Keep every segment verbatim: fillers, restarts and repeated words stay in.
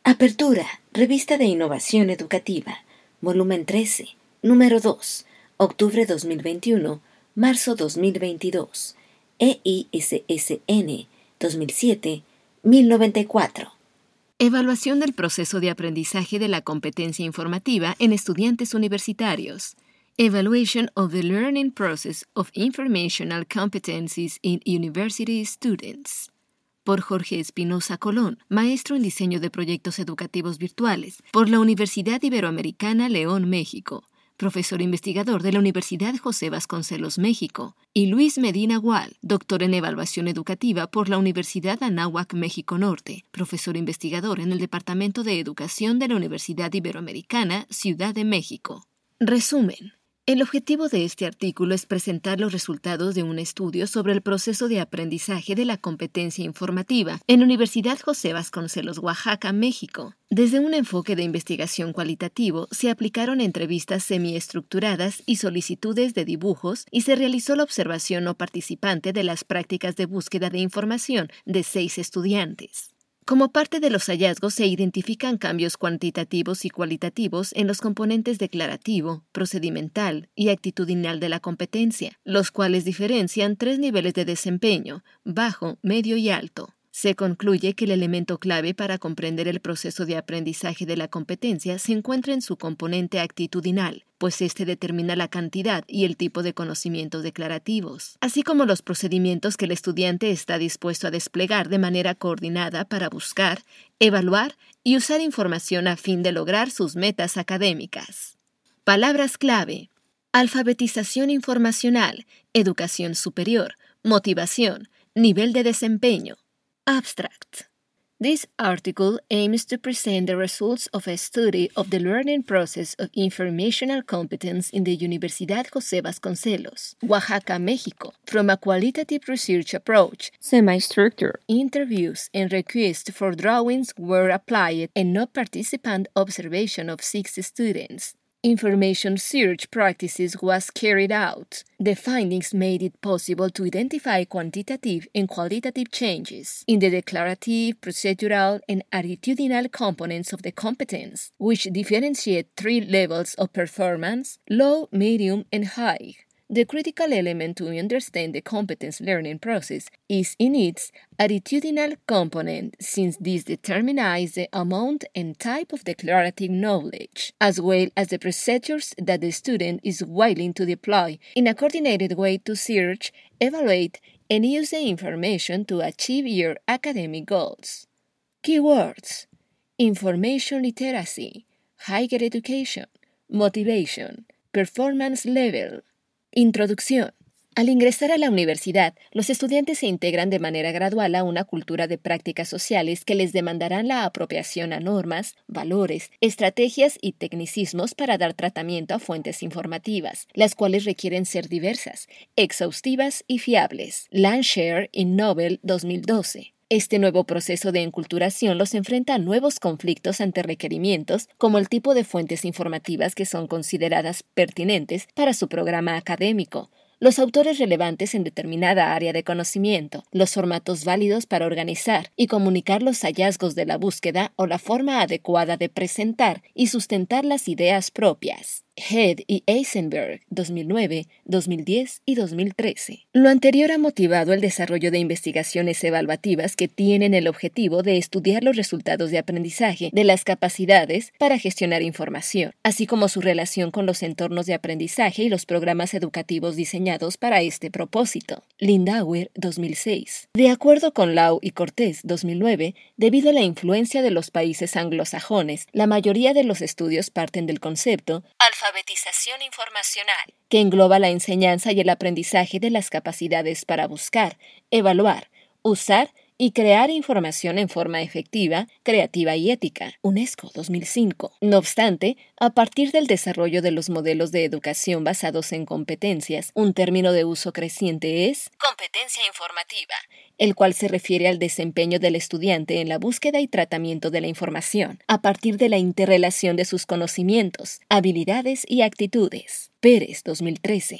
Apertura, Revista de Innovación Educativa, volumen trece, número dos, octubre dos mil veintiuno, marzo dos mil veintidós, E I S S N dos mil siete mil noventa y cuatro. Evaluación del proceso de aprendizaje de la competencia informativa en estudiantes universitarios. Evaluation of the learning process of informational competencies in university students. Por Jorge Espinosa Colón, maestro en diseño de proyectos educativos virtuales, por la Universidad Iberoamericana León, México, profesor investigador de la Universidad José Vasconcelos, México, y Luis Medina Gual, doctor en evaluación educativa por la Universidad Anáhuac, México Norte, profesor investigador en el Departamento de Educación de la Universidad Iberoamericana, Ciudad de México. Resumen. El objetivo de este artículo es presentar los resultados de un estudio sobre el proceso de aprendizaje de la competencia informativa en la Universidad José Vasconcelos, Oaxaca, México. Desde un enfoque de investigación cualitativo, se aplicaron entrevistas semiestructuradas y solicitudes de dibujos y se realizó la observación no participante de las prácticas de búsqueda de información de seis estudiantes. Como parte de los hallazgos se identifican cambios cuantitativos y cualitativos en los componentes declarativo, procedimental y actitudinal de la competencia, los cuales diferencian tres niveles de desempeño, bajo, medio y alto. Se concluye que el elemento clave para comprender el proceso de aprendizaje de la competencia se encuentra en su componente actitudinal, pues éste determina la cantidad y el tipo de conocimientos declarativos, así como los procedimientos que el estudiante está dispuesto a desplegar de manera coordinada para buscar, evaluar y usar información a fin de lograr sus metas académicas. Palabras clave: alfabetización informacional, educación superior, motivación, nivel de desempeño. Abstract. This article aims to present the results of a study of the learning process of informational competence in the Universidad José Vasconcelos, Oaxaca, México, from a qualitative research approach. Semi-structure. Interviews and requests for drawings were applied and no participant observation of six students. Information search practices was carried out. The findings made it possible to identify quantitative and qualitative changes in the declarative, procedural, and attitudinal components of the competence, which differentiate three levels of performance: low, medium, and high. The critical element to understand the competence learning process is in its attitudinal component, since this determines the amount and type of declarative knowledge, as well as the procedures that the student is willing to deploy in a coordinated way to search, evaluate, and use the information to achieve your academic goals. Keywords: information literacy, higher education, motivation, performance level. Introducción. Al ingresar a la universidad, los estudiantes se integran de manera gradual a una cultura de prácticas sociales que les demandarán la apropiación a normas, valores, estrategias y tecnicismos para dar tratamiento a fuentes informativas, las cuales requieren ser diversas, exhaustivas y fiables. Landshare y Nobel dos mil doce. Este nuevo proceso de enculturación los enfrenta a nuevos conflictos ante requerimientos como el tipo de fuentes informativas que son consideradas pertinentes para su programa académico, los autores relevantes en determinada área de conocimiento, los formatos válidos para organizar y comunicar los hallazgos de la búsqueda o la forma adecuada de presentar y sustentar las ideas propias. Head y Eisenberg, dos mil nueve, dos mil diez y dos mil trece. Lo anterior ha motivado el desarrollo de investigaciones evaluativas que tienen el objetivo de estudiar los resultados de aprendizaje de las capacidades para gestionar información, así como su relación con los entornos de aprendizaje y los programas educativos diseñados para este propósito. Lindauer, dos mil seis. De acuerdo con Lau y Cortés, dos mil nueve, debido a la influencia de los países anglosajones, la mayoría de los estudios parten del concepto alfabetización informacional, que engloba la enseñanza y el aprendizaje de las capacidades para buscar, evaluar, usar y crear información en forma efectiva, creativa y ética. UNESCO dos mil cinco. No obstante, a partir del desarrollo de los modelos de educación basados en competencias, un término de uso creciente es competencia informativa, el cual se refiere al desempeño del estudiante en la búsqueda y tratamiento de la información, a partir de la interrelación de sus conocimientos, habilidades y actitudes. Pérez, dos mil trece.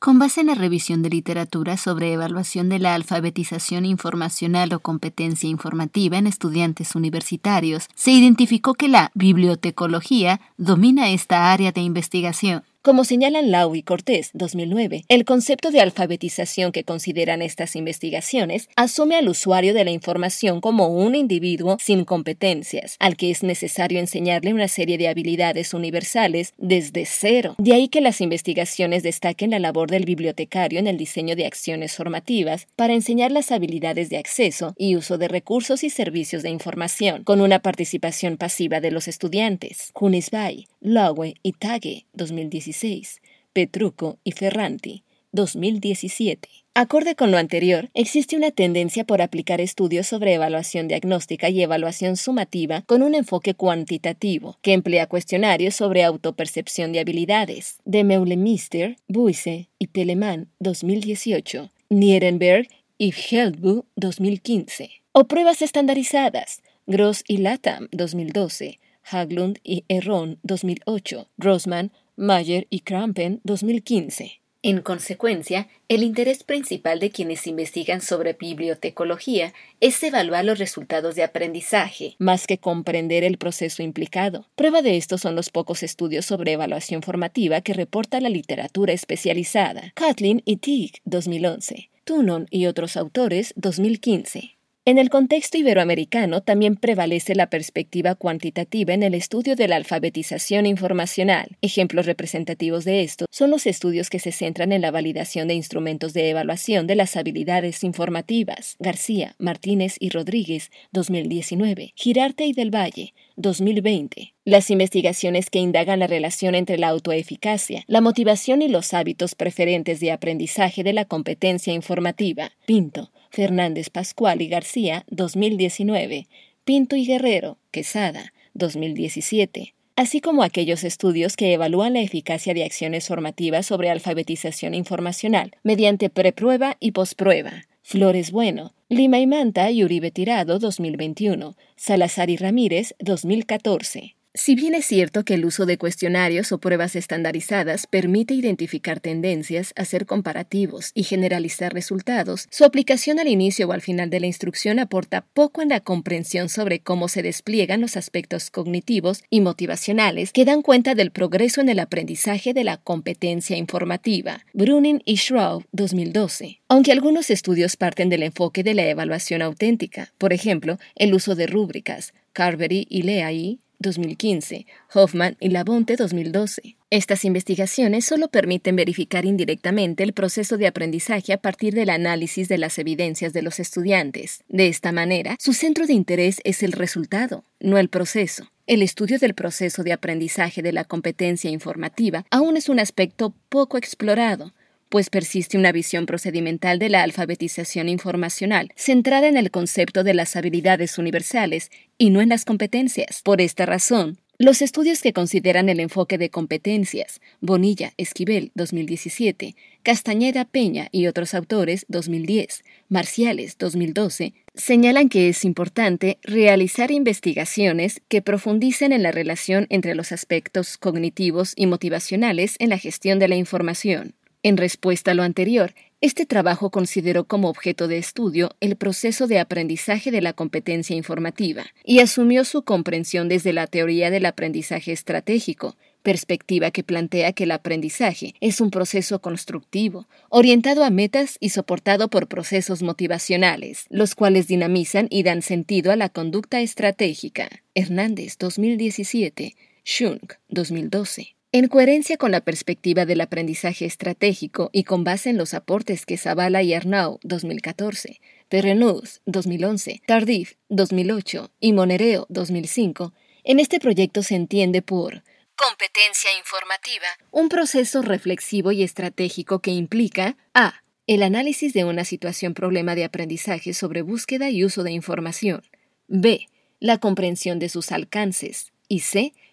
Con base en la revisión de literatura sobre evaluación de la alfabetización informacional o competencia informativa en estudiantes universitarios, se identificó que la bibliotecología domina esta área de investigación. Como señalan Lau y Cortés, dos mil nueve, el concepto de alfabetización que consideran estas investigaciones asume al usuario de la información como un individuo sin competencias, al que es necesario enseñarle una serie de habilidades universales desde cero. De ahí que las investigaciones destaquen la labor del bibliotecario en el diseño de acciones formativas para enseñar las habilidades de acceso y uso de recursos y servicios de información, con una participación pasiva de los estudiantes. Kunisbay, Lowe y Tage, dos mil dieciséis. Petrucco y Ferranti, dos mil diecisiete. Acorde con lo anterior, existe una tendencia por aplicar estudios sobre evaluación diagnóstica y evaluación sumativa con un enfoque cuantitativo, que emplea cuestionarios sobre autopercepción de habilidades. De Meulemister, Buise y Telemann, dos mil dieciocho. Nierenberg y Heldbu, dos mil quince. O pruebas estandarizadas. Gross y Latham, dos mil doce. Haglund y Herron, dos mil ocho. Grossman, Mayer y Krampen, dos mil quince. En consecuencia, el interés principal de quienes investigan sobre bibliotecología es evaluar los resultados de aprendizaje, más que comprender el proceso implicado. Prueba de esto son los pocos estudios sobre evaluación formativa que reporta la literatura especializada. Catlin y Teague, dos mil once. Tunon y otros autores, dos mil quince. En el contexto iberoamericano también prevalece la perspectiva cuantitativa en el estudio de la alfabetización informacional. Ejemplos representativos de esto son los estudios que se centran en la validación de instrumentos de evaluación de las habilidades informativas. García, Martínez y Rodríguez, dos mil diecinueve. Girarte y del Valle, dos mil veinte. Las investigaciones que indagan la relación entre la autoeficacia, la motivación y los hábitos preferentes de aprendizaje de la competencia informativa. Pinto, Fernández Pascual y García, dos mil diecinueve. Pinto y Guerrero, Quesada, dos mil diecisiete. Así como aquellos estudios que evalúan la eficacia de acciones formativas sobre alfabetización informacional mediante preprueba y posprueba. Flores Bueno, Lima y Manta y Uribe Tirado, dos mil veintiuno. Salazar y Ramírez, dos mil catorce. Si bien es cierto que el uso de cuestionarios o pruebas estandarizadas permite identificar tendencias, hacer comparativos y generalizar resultados, su aplicación al inicio o al final de la instrucción aporta poco en la comprensión sobre cómo se despliegan los aspectos cognitivos y motivacionales que dan cuenta del progreso en el aprendizaje de la competencia informativa. Bruning y Schraub, dos mil doce. Aunque algunos estudios parten del enfoque de la evaluación auténtica, por ejemplo, el uso de rúbricas, Carberry y Leahy, dos mil quince, Hoffman y Labonte, dos mil doce. Estas investigaciones solo permiten verificar indirectamente el proceso de aprendizaje a partir del análisis de las evidencias de los estudiantes. De esta manera, su centro de interés es el resultado, no el proceso. El estudio del proceso de aprendizaje de la competencia informativa aún es un aspecto poco explorado, pues persiste una visión procedimental de la alfabetización informacional, centrada en el concepto de las habilidades universales y no en las competencias. Por esta razón, los estudios que consideran el enfoque de competencias, Bonilla, Esquivel, dos mil diecisiete, Castañeda, Peña y otros autores, dos mil diez, Marciales, dos mil doce, señalan que es importante realizar investigaciones que profundicen en la relación entre los aspectos cognitivos y motivacionales en la gestión de la información. En respuesta a lo anterior, este trabajo consideró como objeto de estudio el proceso de aprendizaje de la competencia informativa y asumió su comprensión desde la teoría del aprendizaje estratégico, perspectiva que plantea que el aprendizaje es un proceso constructivo, orientado a metas y soportado por procesos motivacionales, los cuales dinamizan y dan sentido a la conducta estratégica. Hernández, dos mil diecisiete, Schunk, dos mil doce. En coherencia con la perspectiva del aprendizaje estratégico y con base en los aportes que Zavala y Arnaud, dos mil catorce, Perrenuz, dos mil once, Tardif, dos mil ocho y Monereo, dos mil cinco, en este proyecto se entiende por competencia informativa un proceso reflexivo y estratégico que implica a. El análisis de una situación problema de aprendizaje sobre búsqueda y uso de información. B. La comprensión de sus alcances. Y C.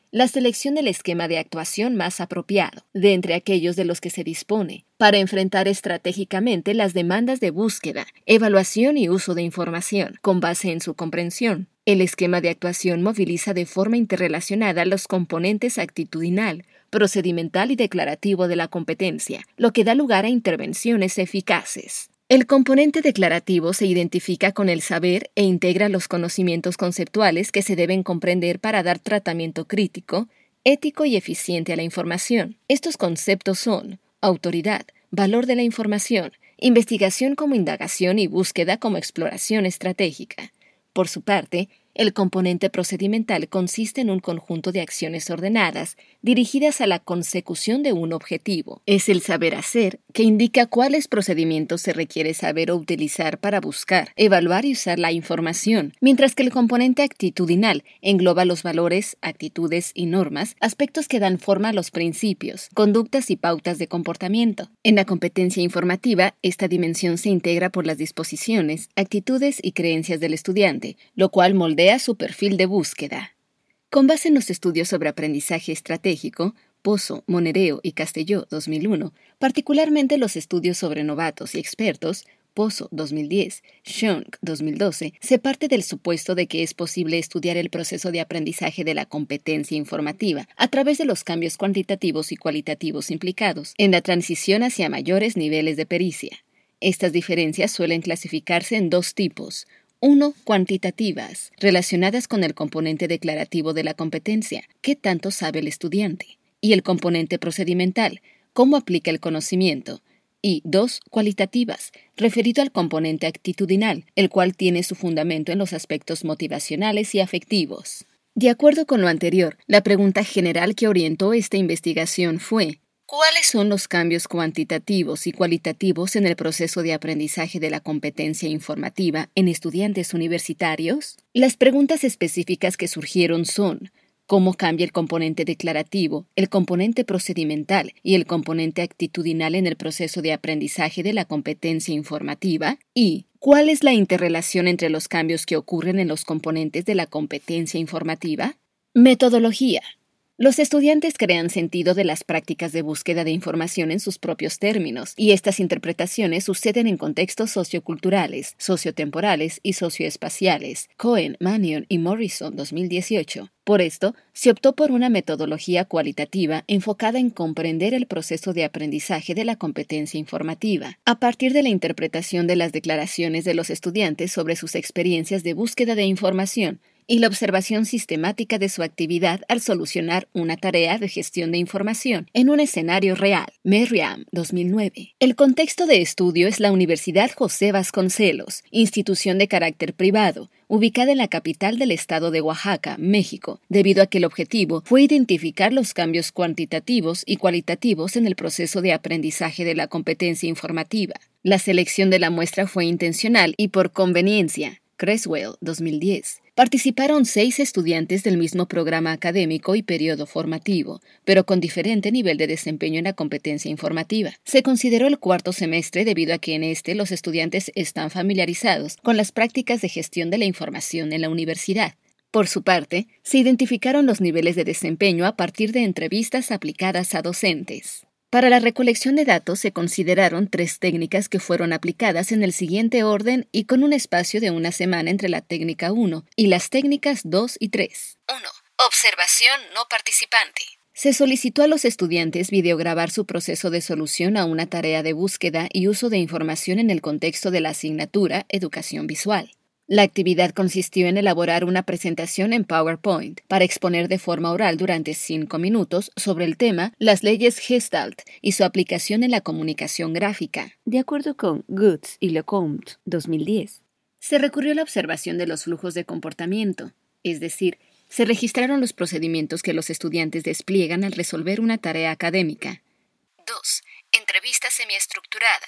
La selección del esquema de actuación más apropiado, de entre aquellos de los que se dispone, para enfrentar estratégicamente las demandas de búsqueda, evaluación y uso de información, con base en su comprensión. El esquema de actuación moviliza de forma interrelacionada los componentes actitudinal, procedimental y declarativo de la competencia, lo que da lugar a intervenciones eficaces. El componente declarativo se identifica con el saber e integra los conocimientos conceptuales que se deben comprender para dar tratamiento crítico, ético y eficiente a la información. Estos conceptos son autoridad, valor de la información, investigación como indagación y búsqueda como exploración estratégica. Por su parte, el componente procedimental consiste en un conjunto de acciones ordenadas dirigidas a la consecución de un objetivo. Es el saber hacer que indica cuáles procedimientos se requiere saber o utilizar para buscar, evaluar y usar la información, mientras que el componente actitudinal engloba los valores, actitudes y normas, aspectos que dan forma a los principios, conductas y pautas de comportamiento. En la competencia informativa, esta dimensión se integra por las disposiciones, actitudes y creencias del estudiante, lo cual moldea su perfil de búsqueda. Con base en los estudios sobre aprendizaje estratégico, Pozo, Monereo y Castelló dos mil uno, particularmente los estudios sobre novatos y expertos, Pozo dos mil diez, Schunk dos mil doce, se parte del supuesto de que es posible estudiar el proceso de aprendizaje de la competencia informativa a través de los cambios cuantitativos y cualitativos implicados en la transición hacia mayores niveles de pericia. Estas diferencias suelen clasificarse en dos tipos. uno. Cuantitativas, relacionadas con el componente declarativo de la competencia, qué tanto sabe el estudiante, y el componente procedimental, cómo aplica el conocimiento, y dos. Cualitativas, referido al componente actitudinal, el cual tiene su fundamento en los aspectos motivacionales y afectivos. De acuerdo con lo anterior, la pregunta general que orientó esta investigación fue: ¿cuáles son los cambios cuantitativos y cualitativos en el proceso de aprendizaje de la competencia informativa en estudiantes universitarios? Las preguntas específicas que surgieron son: ¿cómo cambia el componente declarativo, el componente procedimental y el componente actitudinal en el proceso de aprendizaje de la competencia informativa? Y ¿cuál es la interrelación entre los cambios que ocurren en los componentes de la competencia informativa? Metodología. Los estudiantes crean sentido de las prácticas de búsqueda de información en sus propios términos, y estas interpretaciones suceden en contextos socioculturales, sociotemporales y socioespaciales. Cohen, Mannion y Morrison, dos mil dieciocho. Por esto, se optó por una metodología cualitativa enfocada en comprender el proceso de aprendizaje de la competencia informativa, a partir de la interpretación de las declaraciones de los estudiantes sobre sus experiencias de búsqueda de información y la observación sistemática de su actividad al solucionar una tarea de gestión de información en un escenario real. Merriam, dos mil nueve. El contexto de estudio es la Universidad José Vasconcelos, institución de carácter privado, ubicada en la capital del estado de Oaxaca, México, debido a que el objetivo fue identificar los cambios cuantitativos y cualitativos en el proceso de aprendizaje de la competencia informativa. La selección de la muestra fue intencional y por conveniencia. Creswell, dos mil diez. Participaron seis estudiantes del mismo programa académico y periodo formativo, pero con diferente nivel de desempeño en la competencia informativa. Se consideró el cuarto semestre debido a que en este los estudiantes están familiarizados con las prácticas de gestión de la información en la universidad. Por su parte, se identificaron los niveles de desempeño a partir de entrevistas aplicadas a docentes. Para la recolección de datos se consideraron tres técnicas que fueron aplicadas en el siguiente orden y con un espacio de una semana entre la técnica uno y las técnicas dos y tres. uno. Observación no participante. Se solicitó a los estudiantes videograbar su proceso de solución a una tarea de búsqueda y uso de información en el contexto de la asignatura Educación Visual. La actividad consistió en elaborar una presentación en PowerPoint para exponer de forma oral durante cinco minutos sobre el tema las leyes Gestalt y su aplicación en la comunicación gráfica. De acuerdo con Goods y Lecomte, dos mil diez. Se recurrió a la observación de los flujos de comportamiento, es decir, se registraron los procedimientos que los estudiantes despliegan al resolver una tarea académica. dos. Entrevista semiestructurada.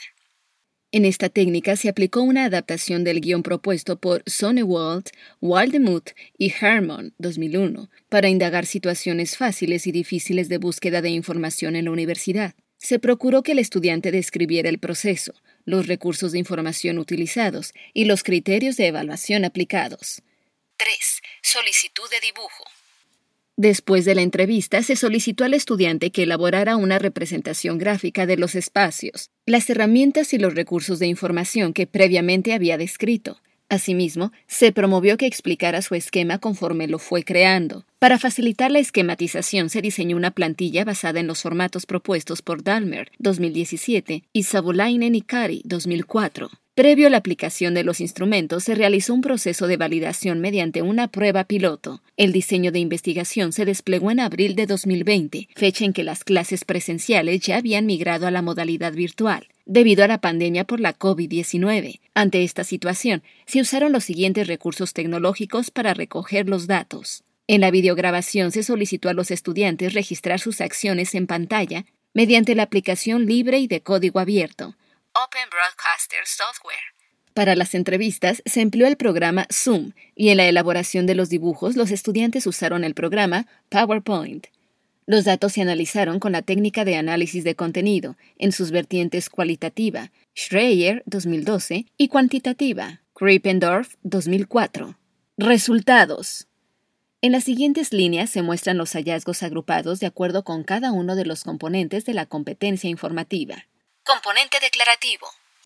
En esta técnica se aplicó una adaptación del guión propuesto por Sonnewald, Waldemuth y Herman, dos mil uno, para indagar situaciones fáciles y difíciles de búsqueda de información en la universidad. Se procuró que el estudiante describiera el proceso, los recursos de información utilizados y los criterios de evaluación aplicados. tres. Solicitud de dibujo. Después de la entrevista, se solicitó al estudiante que elaborara una representación gráfica de los espacios, las herramientas y los recursos de información que previamente había descrito. Asimismo, se promovió que explicara su esquema conforme lo fue creando. Para facilitar la esquematización, se diseñó una plantilla basada en los formatos propuestos por Dalmer, dos mil diecisiete, y Savolainen y Kari, dos mil cuatro. Previo a la aplicación de los instrumentos, se realizó un proceso de validación mediante una prueba piloto. El diseño de investigación se desplegó en abril de dos mil veinte, fecha en que las clases presenciales ya habían migrado a la modalidad virtual, debido a la pandemia por la COVID diecinueve. Ante esta situación, se usaron los siguientes recursos tecnológicos para recoger los datos. En la videograbación se solicitó a los estudiantes registrar sus acciones en pantalla mediante la aplicación libre y de código abierto, Open Broadcaster Software. Para las entrevistas se empleó el programa Zoom y en la elaboración de los dibujos los estudiantes usaron el programa PowerPoint. Los datos se analizaron con la técnica de análisis de contenido en sus vertientes cualitativa, Schreier dos mil doce, y cuantitativa, Krippendorf dos mil cuatro. Resultados. En las siguientes líneas se muestran los hallazgos agrupados de acuerdo con cada uno de los componentes de la competencia informativa. Componente declarativo.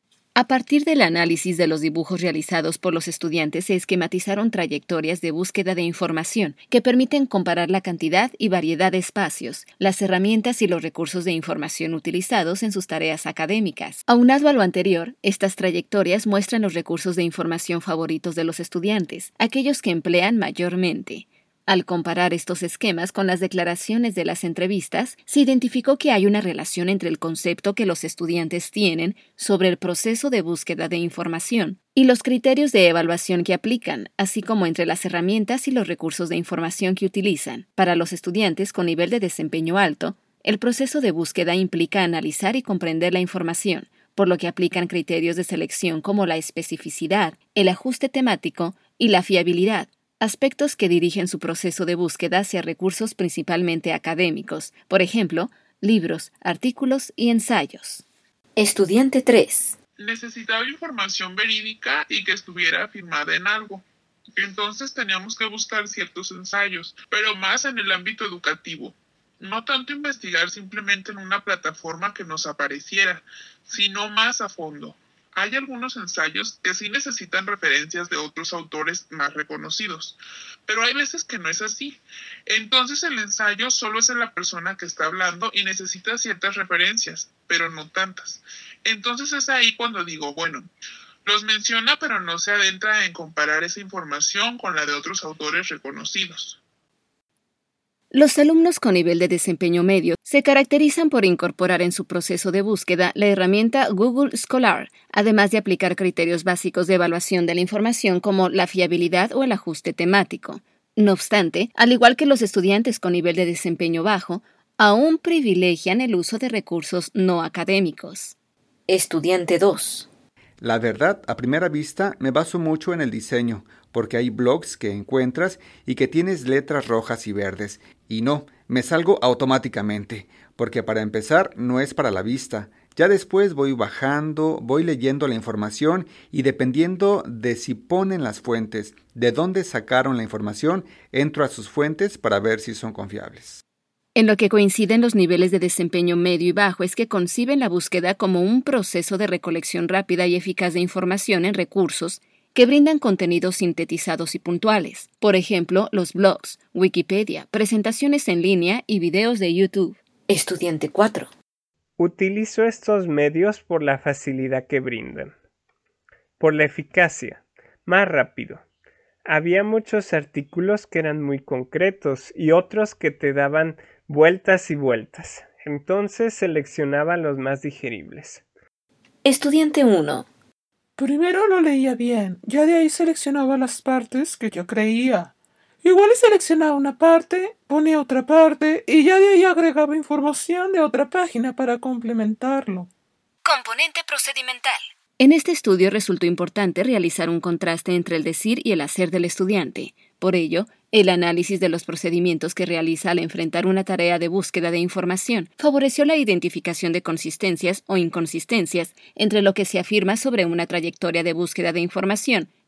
A partir del análisis de los dibujos realizados por los estudiantes se esquematizaron trayectorias de búsqueda de información que permiten comparar la cantidad y variedad de espacios, las herramientas y los recursos de información utilizados en sus tareas académicas. Aunado a lo anterior, estas trayectorias muestran los recursos de información favoritos de los estudiantes, aquellos que emplean mayormente. Al comparar estos esquemas con las declaraciones de las entrevistas, se identificó que hay una relación entre el concepto que los estudiantes tienen sobre el proceso de búsqueda de información y los criterios de evaluación que aplican, así como entre las herramientas y los recursos de información que utilizan. Para los estudiantes con nivel de desempeño alto, el proceso de búsqueda implica analizar y comprender la información, por lo que aplican criterios de selección como la especificidad, el ajuste temático y la fiabilidad, aspectos que dirigen su proceso de búsqueda hacia recursos principalmente académicos, por ejemplo, libros, artículos y ensayos. Estudiante tres. Necesitaba información verídica y que estuviera firmada en algo. Entonces teníamos que buscar ciertos ensayos, pero más en el ámbito educativo. No tanto investigar simplemente en una plataforma que nos apareciera, sino más a fondo. Hay algunos ensayos que sí necesitan referencias de otros autores más reconocidos, pero hay veces que no es así. Entonces el ensayo solo es de la persona que está hablando y necesita ciertas referencias, pero no tantas. Entonces es ahí cuando digo, bueno, los menciona pero no se adentra en comparar esa información con la de otros autores reconocidos. Los alumnos con nivel de desempeño medio se caracterizan por incorporar en su proceso de búsqueda la herramienta Google Scholar, además de aplicar criterios básicos de evaluación de la información como la fiabilidad o el ajuste temático. No obstante, al igual que los estudiantes con nivel de desempeño bajo, aún privilegian el uso de recursos no académicos. Estudiante dos. La verdad, a primera vista, me baso mucho en el diseño, porque hay blogs que encuentras y que tienes letras rojas y verdes. Y no, me salgo automáticamente, porque para empezar no es para la vista. Ya después voy bajando, voy leyendo la información y dependiendo de si ponen las fuentes, de dónde sacaron la información, entro a sus fuentes para ver si son confiables. En lo que coinciden los niveles de desempeño medio y bajo es que conciben la búsqueda como un proceso de recolección rápida y eficaz de información en recursos que brindan contenidos sintetizados y puntuales. Por ejemplo, los blogs, Wikipedia, presentaciones en línea y videos de YouTube. Estudiante cuatro. Utilizo estos medios por la facilidad que brindan, por la eficacia, más rápido. Había muchos artículos que eran muy concretos y otros que te daban vueltas y vueltas. Entonces seleccionaba los más digeribles. Estudiante uno. Primero lo leía bien, ya de ahí seleccionaba las partes que yo creía. Igual y seleccionaba una parte, ponía otra parte y ya de ahí agregaba información de otra página para complementarlo. Componente procedimental. En este estudio resultó importante realizar un contraste entre el decir y el hacer del estudiante. Por ello, el análisis de los procedimientos que realiza al enfrentar una tarea de búsqueda de información favoreció la identificación de consistencias o inconsistencias entre lo que se afirma sobre una trayectoria de búsqueda de información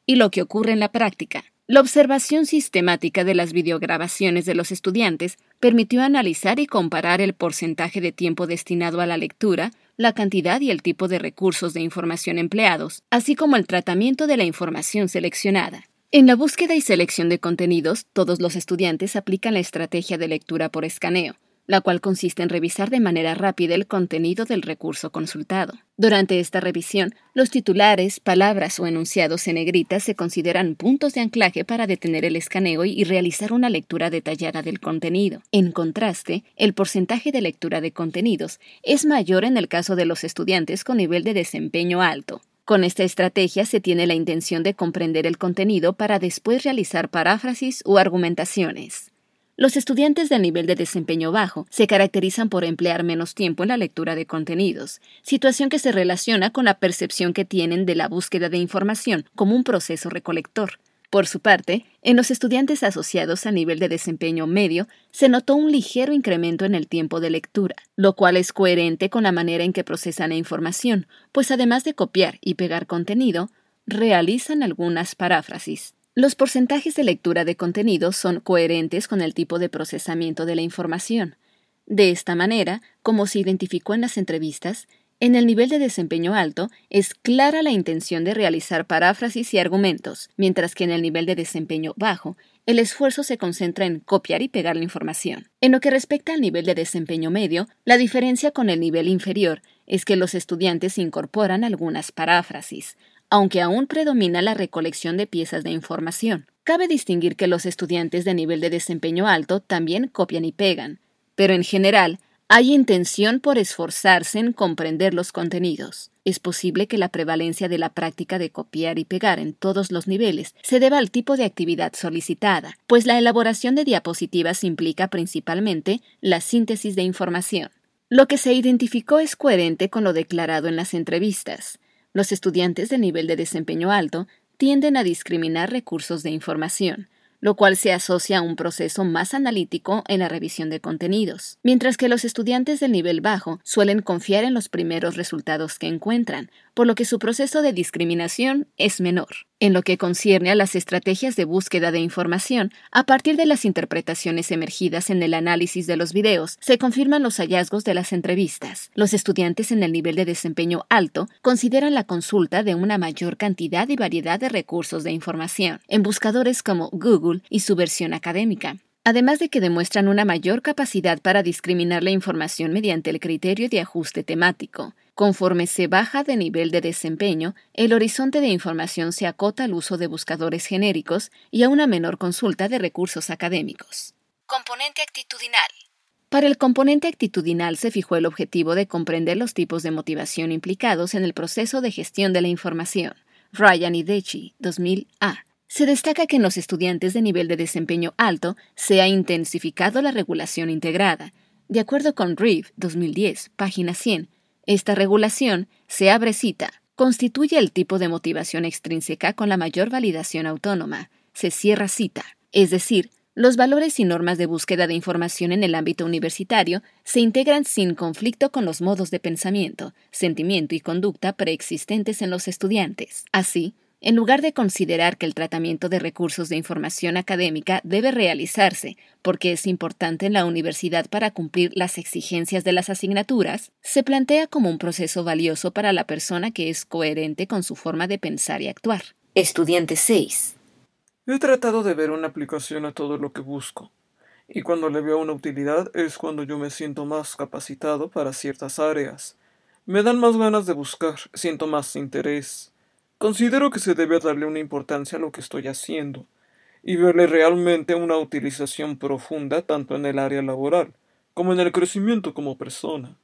y lo que ocurre en la práctica. La observación sistemática de las videograbaciones de los estudiantes permitió analizar y comparar el porcentaje de tiempo destinado a la lectura, la cantidad y el tipo de recursos de información empleados, así como el tratamiento de la información seleccionada. En la búsqueda y selección de contenidos, todos los estudiantes aplican la estrategia de lectura por escaneo, la cual consiste en revisar de manera rápida el contenido del recurso consultado. Durante esta revisión, los titulares, palabras o enunciados en negrita se consideran puntos de anclaje para detener el escaneo y realizar una lectura detallada del contenido. En contraste, el porcentaje de lectura de contenidos es mayor en el caso de los estudiantes con nivel de desempeño alto. Con esta estrategia se tiene la intención de comprender el contenido para después realizar paráfrasis o argumentaciones. Los estudiantes de nivel de desempeño bajo se caracterizan por emplear menos tiempo en la lectura de contenidos, situación que se relaciona con la percepción que tienen de la búsqueda de información como un proceso recolector. Por su parte, en los estudiantes asociados a nivel de desempeño medio se notó un ligero incremento en el tiempo de lectura, lo cual es coherente con la manera en que procesan la información, pues además de copiar y pegar contenido, realizan algunas paráfrasis. Los porcentajes de lectura de contenidos son coherentes con el tipo de procesamiento de la información. De esta manera, como se identificó en las entrevistas, en el nivel de desempeño alto es clara la intención de realizar paráfrasis y argumentos, mientras que en el nivel de desempeño bajo, el esfuerzo se concentra en copiar y pegar la información. En lo que respecta al nivel de desempeño medio, la diferencia con el nivel inferior es que los estudiantes incorporan algunas paráfrasis, aunque aún predomina la recolección de piezas de información. Cabe distinguir que los estudiantes de nivel de desempeño alto también copian y pegan, pero en general hay intención por esforzarse en comprender los contenidos. Es posible que la prevalencia de la práctica de copiar y pegar en todos los niveles se deba al tipo de actividad solicitada, pues la elaboración de diapositivas implica principalmente la síntesis de información. Lo que se identificó es coherente con lo declarado en las entrevistas. Los estudiantes de nivel de desempeño alto tienden a discriminar recursos de información, lo cual se asocia a un proceso más analítico en la revisión de contenidos, mientras que los estudiantes del nivel bajo suelen confiar en los primeros resultados que encuentran, por lo que su proceso de discriminación es menor. En lo que concierne a las estrategias de búsqueda de información, a partir de las interpretaciones emergidas en el análisis de los videos, se confirman los hallazgos de las entrevistas. Los estudiantes en el nivel de desempeño alto consideran la consulta de una mayor cantidad y variedad de recursos de información, en buscadores como Google y su versión académica, además de que demuestran una mayor capacidad para discriminar la información mediante el criterio de ajuste temático. Conforme se baja de nivel de desempeño, el horizonte de información se acota al uso de buscadores genéricos y a una menor consulta de recursos académicos. Componente actitudinal. Para el componente actitudinal se fijó el objetivo de comprender los tipos de motivación implicados en el proceso de gestión de la información. Ryan y Dechy, dos mil A. Se destaca que en los estudiantes de nivel de desempeño alto se ha intensificado la regulación integrada. De acuerdo con Reeve, dos mil diez, página cien, esta regulación, se abre cita, constituye el tipo de motivación extrínseca con la mayor validación autónoma, se cierra cita, es decir, los valores y normas de búsqueda de información en el ámbito universitario se integran sin conflicto con los modos de pensamiento, sentimiento y conducta preexistentes en los estudiantes. Así, en lugar de considerar que el tratamiento de recursos de información académica debe realizarse porque es importante en la universidad para cumplir las exigencias de las asignaturas, se plantea como un proceso valioso para la persona que es coherente con su forma de pensar y actuar. Estudiante seis. He tratado de ver una aplicación a todo lo que busco, y cuando le veo una utilidad es cuando yo me siento más capacitado para ciertas áreas. Me dan más ganas de buscar, siento más interés. Considero que se debe darle una importancia a lo que estoy haciendo y verle realmente una utilización profunda tanto en el área laboral como en el crecimiento como persona.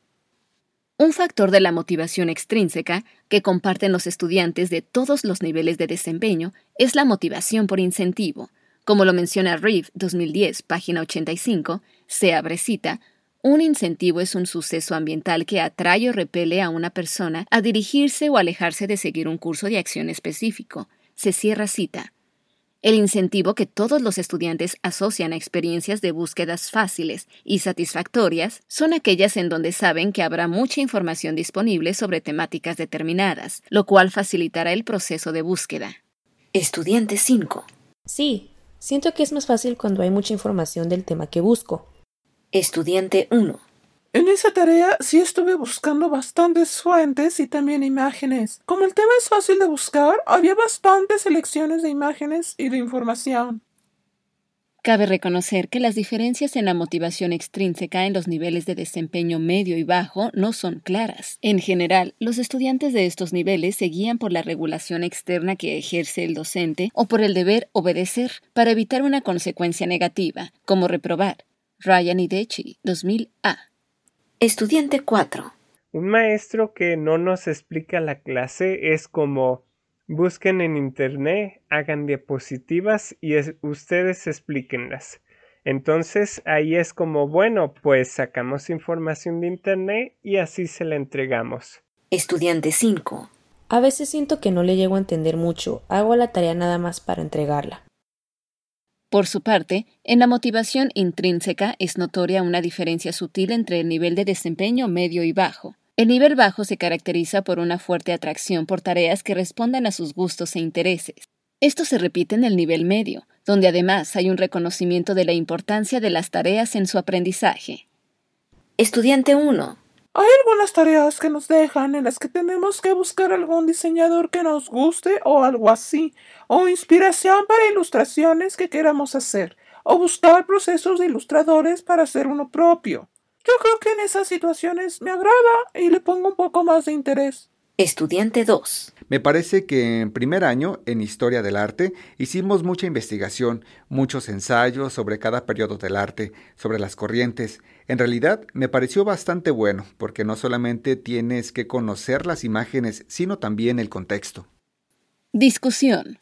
Un factor de la motivación extrínseca que comparten los estudiantes de todos los niveles de desempeño es la motivación por incentivo. Como lo menciona Reeve, dos mil diez, página ochenta y cinco, se abre cita, un incentivo es un suceso ambiental que atrae o repele a una persona a dirigirse o alejarse de seguir un curso de acción específico. Se cierra cita. El incentivo que todos los estudiantes asocian a experiencias de búsquedas fáciles y satisfactorias son aquellas en donde saben que habrá mucha información disponible sobre temáticas determinadas, lo cual facilitará el proceso de búsqueda. Estudiante cinco. Sí, siento que es más fácil cuando hay mucha información del tema que busco. Estudiante uno. En esa tarea sí estuve buscando bastantes fuentes y también imágenes. Como el tema es fácil de buscar, había bastantes selecciones de imágenes y de información. Cabe reconocer que las diferencias en la motivación extrínseca en los niveles de desempeño medio y bajo no son claras. En general, los estudiantes de estos niveles se guían por la regulación externa que ejerce el docente o por el deber obedecer para evitar una consecuencia negativa, como reprobar. Ryan Idechi, dos mil A. Estudiante cuatro. Un maestro que no nos explica la clase es como: busquen en internet, hagan diapositivas y es, ustedes explíquenlas. Entonces ahí es como, bueno, pues sacamos información de internet y así se la entregamos. Estudiante cinco. A veces siento que no le llego a entender mucho, hago la tarea nada más para entregarla. Por su parte, en la motivación intrínseca es notoria una diferencia sutil entre el nivel de desempeño medio y bajo. El nivel bajo se caracteriza por una fuerte atracción por tareas que respondan a sus gustos e intereses. Esto se repite en el nivel medio, donde además hay un reconocimiento de la importancia de las tareas en su aprendizaje. Estudiante uno. Hay algunas tareas que nos dejan en las que tenemos que buscar algún diseñador que nos guste o algo así, o inspiración para ilustraciones que queramos hacer, o buscar procesos de ilustradores para hacer uno propio. Yo creo que en esas situaciones me agrada y le pongo un poco más de interés. Estudiante dos. Me parece que en primer año, en Historia del Arte, hicimos mucha investigación, muchos ensayos sobre cada periodo del arte, sobre las corrientes. En realidad, me pareció bastante bueno, porque no solamente tienes que conocer las imágenes, sino también el contexto. Discusión.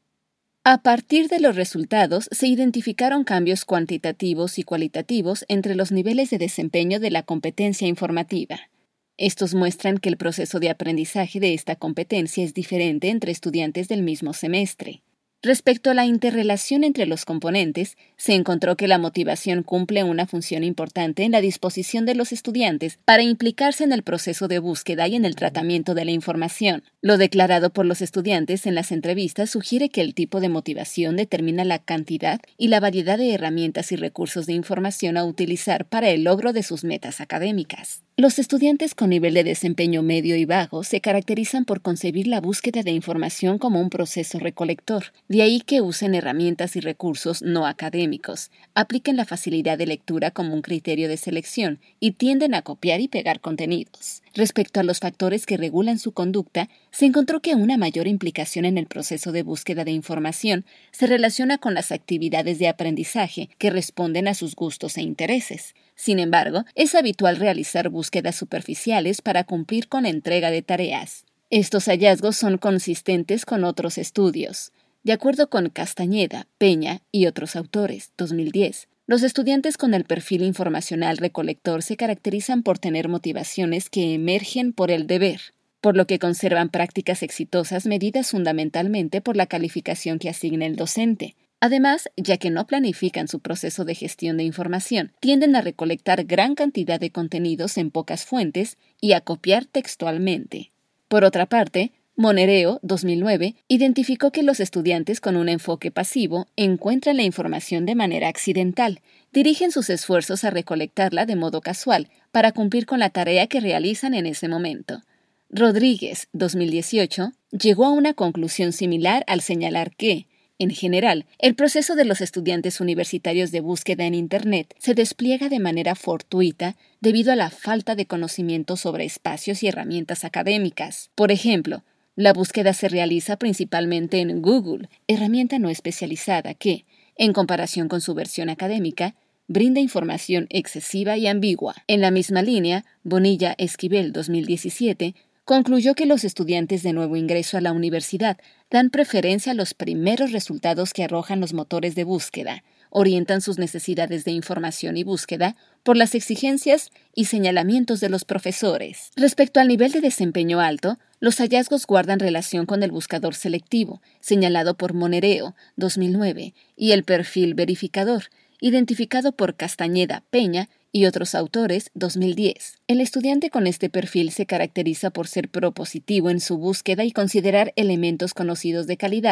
A partir de los resultados, se identificaron cambios cuantitativos y cualitativos entre los niveles de desempeño de la competencia informativa. Estos muestran que el proceso de aprendizaje de esta competencia es diferente entre estudiantes del mismo semestre. Respecto a la interrelación entre los componentes, se encontró que la motivación cumple una función importante en la disposición de los estudiantes para implicarse en el proceso de búsqueda y en el tratamiento de la información. Lo declarado por los estudiantes en las entrevistas sugiere que el tipo de motivación determina la cantidad y la variedad de herramientas y recursos de información a utilizar para el logro de sus metas académicas. Los estudiantes con nivel de desempeño medio y bajo se caracterizan por concebir la búsqueda de información como un proceso recolector, de ahí que usen herramientas y recursos no académicos, apliquen la facilidad de lectura como un criterio de selección y tienden a copiar y pegar contenidos. Respecto a los factores que regulan su conducta, se encontró que una mayor implicación en el proceso de búsqueda de información se relaciona con las actividades de aprendizaje que responden a sus gustos e intereses. Sin embargo, es habitual realizar búsquedas superficiales para cumplir con entrega de tareas. Estos hallazgos son consistentes con otros estudios. De acuerdo con Castañeda, Peña y otros autores, dos mil diez, los estudiantes con el perfil informacional recolector se caracterizan por tener motivaciones que emergen por el deber, por lo que conservan prácticas exitosas medidas fundamentalmente por la calificación que asigna el docente. Además, ya que no planifican su proceso de gestión de información, tienden a recolectar gran cantidad de contenidos en pocas fuentes y a copiar textualmente. Por otra parte, Monereo, dos mil nueve, identificó que los estudiantes con un enfoque pasivo encuentran la información de manera accidental, dirigen sus esfuerzos a recolectarla de modo casual para cumplir con la tarea que realizan en ese momento. Rodríguez, dos mil dieciocho, llegó a una conclusión similar al señalar que, en general, el proceso de los estudiantes universitarios de búsqueda en Internet se despliega de manera fortuita debido a la falta de conocimiento sobre espacios y herramientas académicas. Por ejemplo, la búsqueda se realiza principalmente en Google, herramienta no especializada que, en comparación con su versión académica, brinda información excesiva y ambigua. En la misma línea, Bonilla Esquivel, dos mil diecisiete, concluyó que los estudiantes de nuevo ingreso a la universidad dan preferencia a los primeros resultados que arrojan los motores de búsqueda, orientan sus necesidades de información y búsqueda por las exigencias y señalamientos de los profesores. Respecto al nivel de desempeño alto, los hallazgos guardan relación con el buscador selectivo, señalado por Monereo, dos mil nueve, y el perfil verificador, identificado por Castañeda, Peña y otros autores, dos mil diez. El estudiante con este perfil se caracteriza por ser propositivo en su búsqueda y considerar elementos conocidos de calidad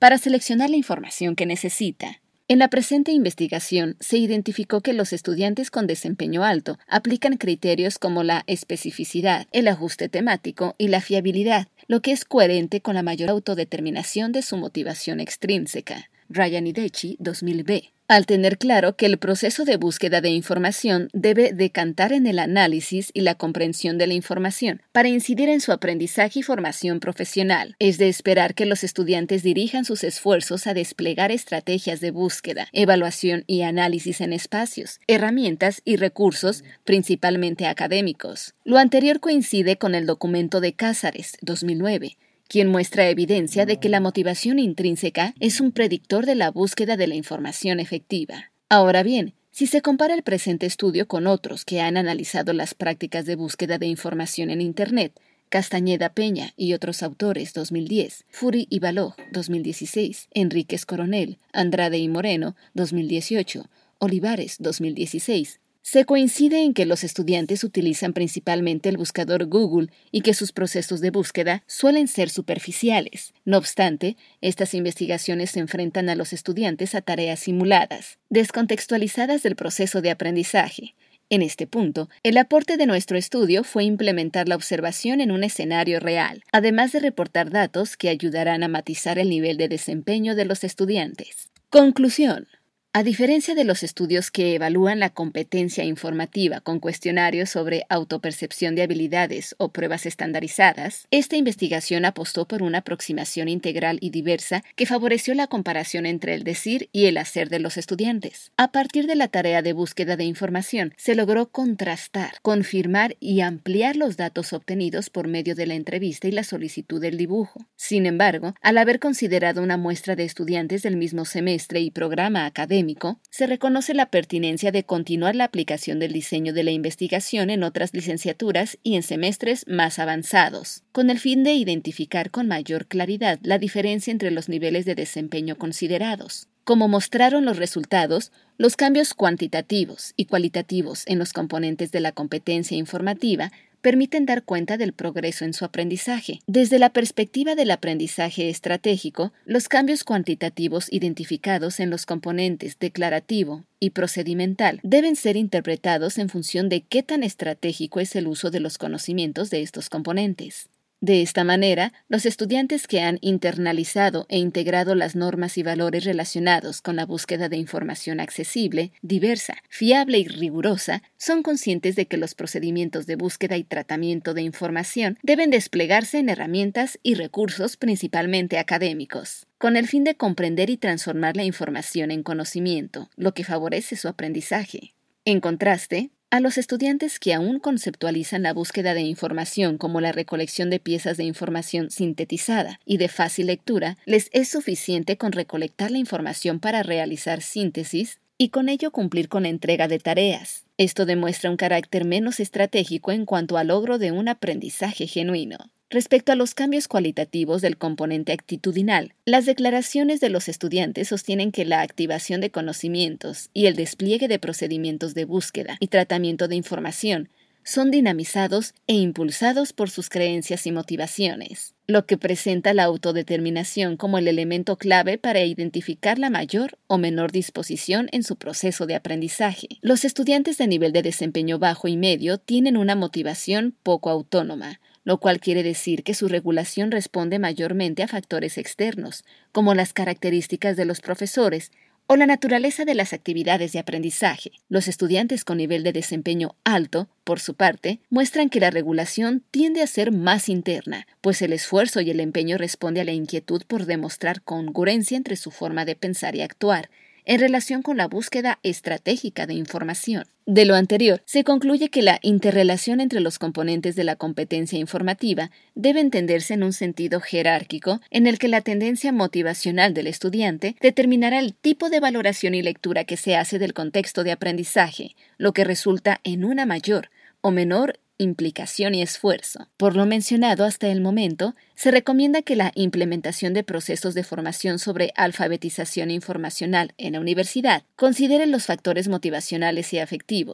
para seleccionar la información que necesita. En la presente investigación se identificó que los estudiantes con desempeño alto aplican criterios como la especificidad, el ajuste temático y la fiabilidad, lo que es coherente con la mayor autodeterminación de su motivación extrínseca. Ryan y Decci, dos mil B. Al tener claro que el proceso de búsqueda de información debe decantar en el análisis y la comprensión de la información para incidir en su aprendizaje y formación profesional, es de esperar que los estudiantes dirijan sus esfuerzos a desplegar estrategias de búsqueda, evaluación y análisis en espacios, herramientas y recursos, principalmente académicos. Lo anterior coincide con el documento de Cázares, dos mil nueve, quien muestra evidencia de que la motivación intrínseca es un predictor de la búsqueda de la información efectiva. Ahora bien, si se compara el presente estudio con otros que han analizado las prácticas de búsqueda de información en Internet, Castañeda Peña y otros autores, dos mil diez, Furi y Balog, dos mil dieciséis, Enríquez Coronel, Andrade y Moreno, dos mil dieciocho, Olivares, dos mil dieciséis, se coincide en que los estudiantes utilizan principalmente el buscador Google y que sus procesos de búsqueda suelen ser superficiales. No obstante, estas investigaciones se enfrentan a los estudiantes a tareas simuladas, descontextualizadas del proceso de aprendizaje. En este punto, el aporte de nuestro estudio fue implementar la observación en un escenario real, además de reportar datos que ayudarán a matizar el nivel de desempeño de los estudiantes. Conclusión. A diferencia de los estudios que evalúan la competencia informativa con cuestionarios sobre autopercepción de habilidades o pruebas estandarizadas, esta investigación apostó por una aproximación integral y diversa que favoreció la comparación entre el decir y el hacer de los estudiantes. A partir de la tarea de búsqueda de información, se logró contrastar, confirmar y ampliar los datos obtenidos por medio de la entrevista y la solicitud del dibujo. Sin embargo, al haber considerado una muestra de estudiantes del mismo semestre y programa académico, se reconoce la pertinencia de continuar la aplicación del diseño de la investigación en otras licenciaturas y en semestres más avanzados, con el fin de identificar con mayor claridad la diferencia entre los niveles de desempeño considerados. Como mostraron los resultados, los cambios cuantitativos y cualitativos en los componentes de la competencia informativa permiten dar cuenta del progreso en su aprendizaje. Desde la perspectiva del aprendizaje estratégico, los cambios cuantitativos identificados en los componentes declarativo y procedimental deben ser interpretados en función de qué tan estratégico es el uso de los conocimientos de estos componentes. De esta manera, los estudiantes que han internalizado e integrado las normas y valores relacionados con la búsqueda de información accesible, diversa, fiable y rigurosa, son conscientes de que los procedimientos de búsqueda y tratamiento de información deben desplegarse en herramientas y recursos principalmente académicos, con el fin de comprender y transformar la información en conocimiento, lo que favorece su aprendizaje. En contraste, a los estudiantes que aún conceptualizan la búsqueda de información como la recolección de piezas de información sintetizada y de fácil lectura, les es suficiente con recolectar la información para realizar síntesis y con ello cumplir con la entrega de tareas. Esto demuestra un carácter menos estratégico en cuanto al logro de un aprendizaje genuino. Respecto a los cambios cualitativos del componente actitudinal, las declaraciones de los estudiantes sostienen que la activación de conocimientos y el despliegue de procedimientos de búsqueda y tratamiento de información son dinamizados e impulsados por sus creencias y motivaciones, lo que presenta la autodeterminación como el elemento clave para identificar la mayor o menor disposición en su proceso de aprendizaje. Los estudiantes de nivel de desempeño bajo y medio tienen una motivación poco autónoma, lo cual quiere decir que su regulación responde mayormente a factores externos, como las características de los profesores o la naturaleza de las actividades de aprendizaje. Los estudiantes con nivel de desempeño alto, por su parte, muestran que la regulación tiende a ser más interna, pues el esfuerzo y el empeño responde a la inquietud por demostrar congruencia entre su forma de pensar y actuar, en relación con la búsqueda estratégica de información. De lo anterior, se concluye que la interrelación entre los componentes de la competencia informativa debe entenderse en un sentido jerárquico en el que la tendencia motivacional del estudiante determinará el tipo de valoración y lectura que se hace del contexto de aprendizaje, lo que resulta en una mayor o menor implicación y esfuerzo. Por lo mencionado hasta el momento, se recomienda que la implementación de procesos de formación sobre alfabetización informacional en la universidad considere los factores motivacionales y afectivos,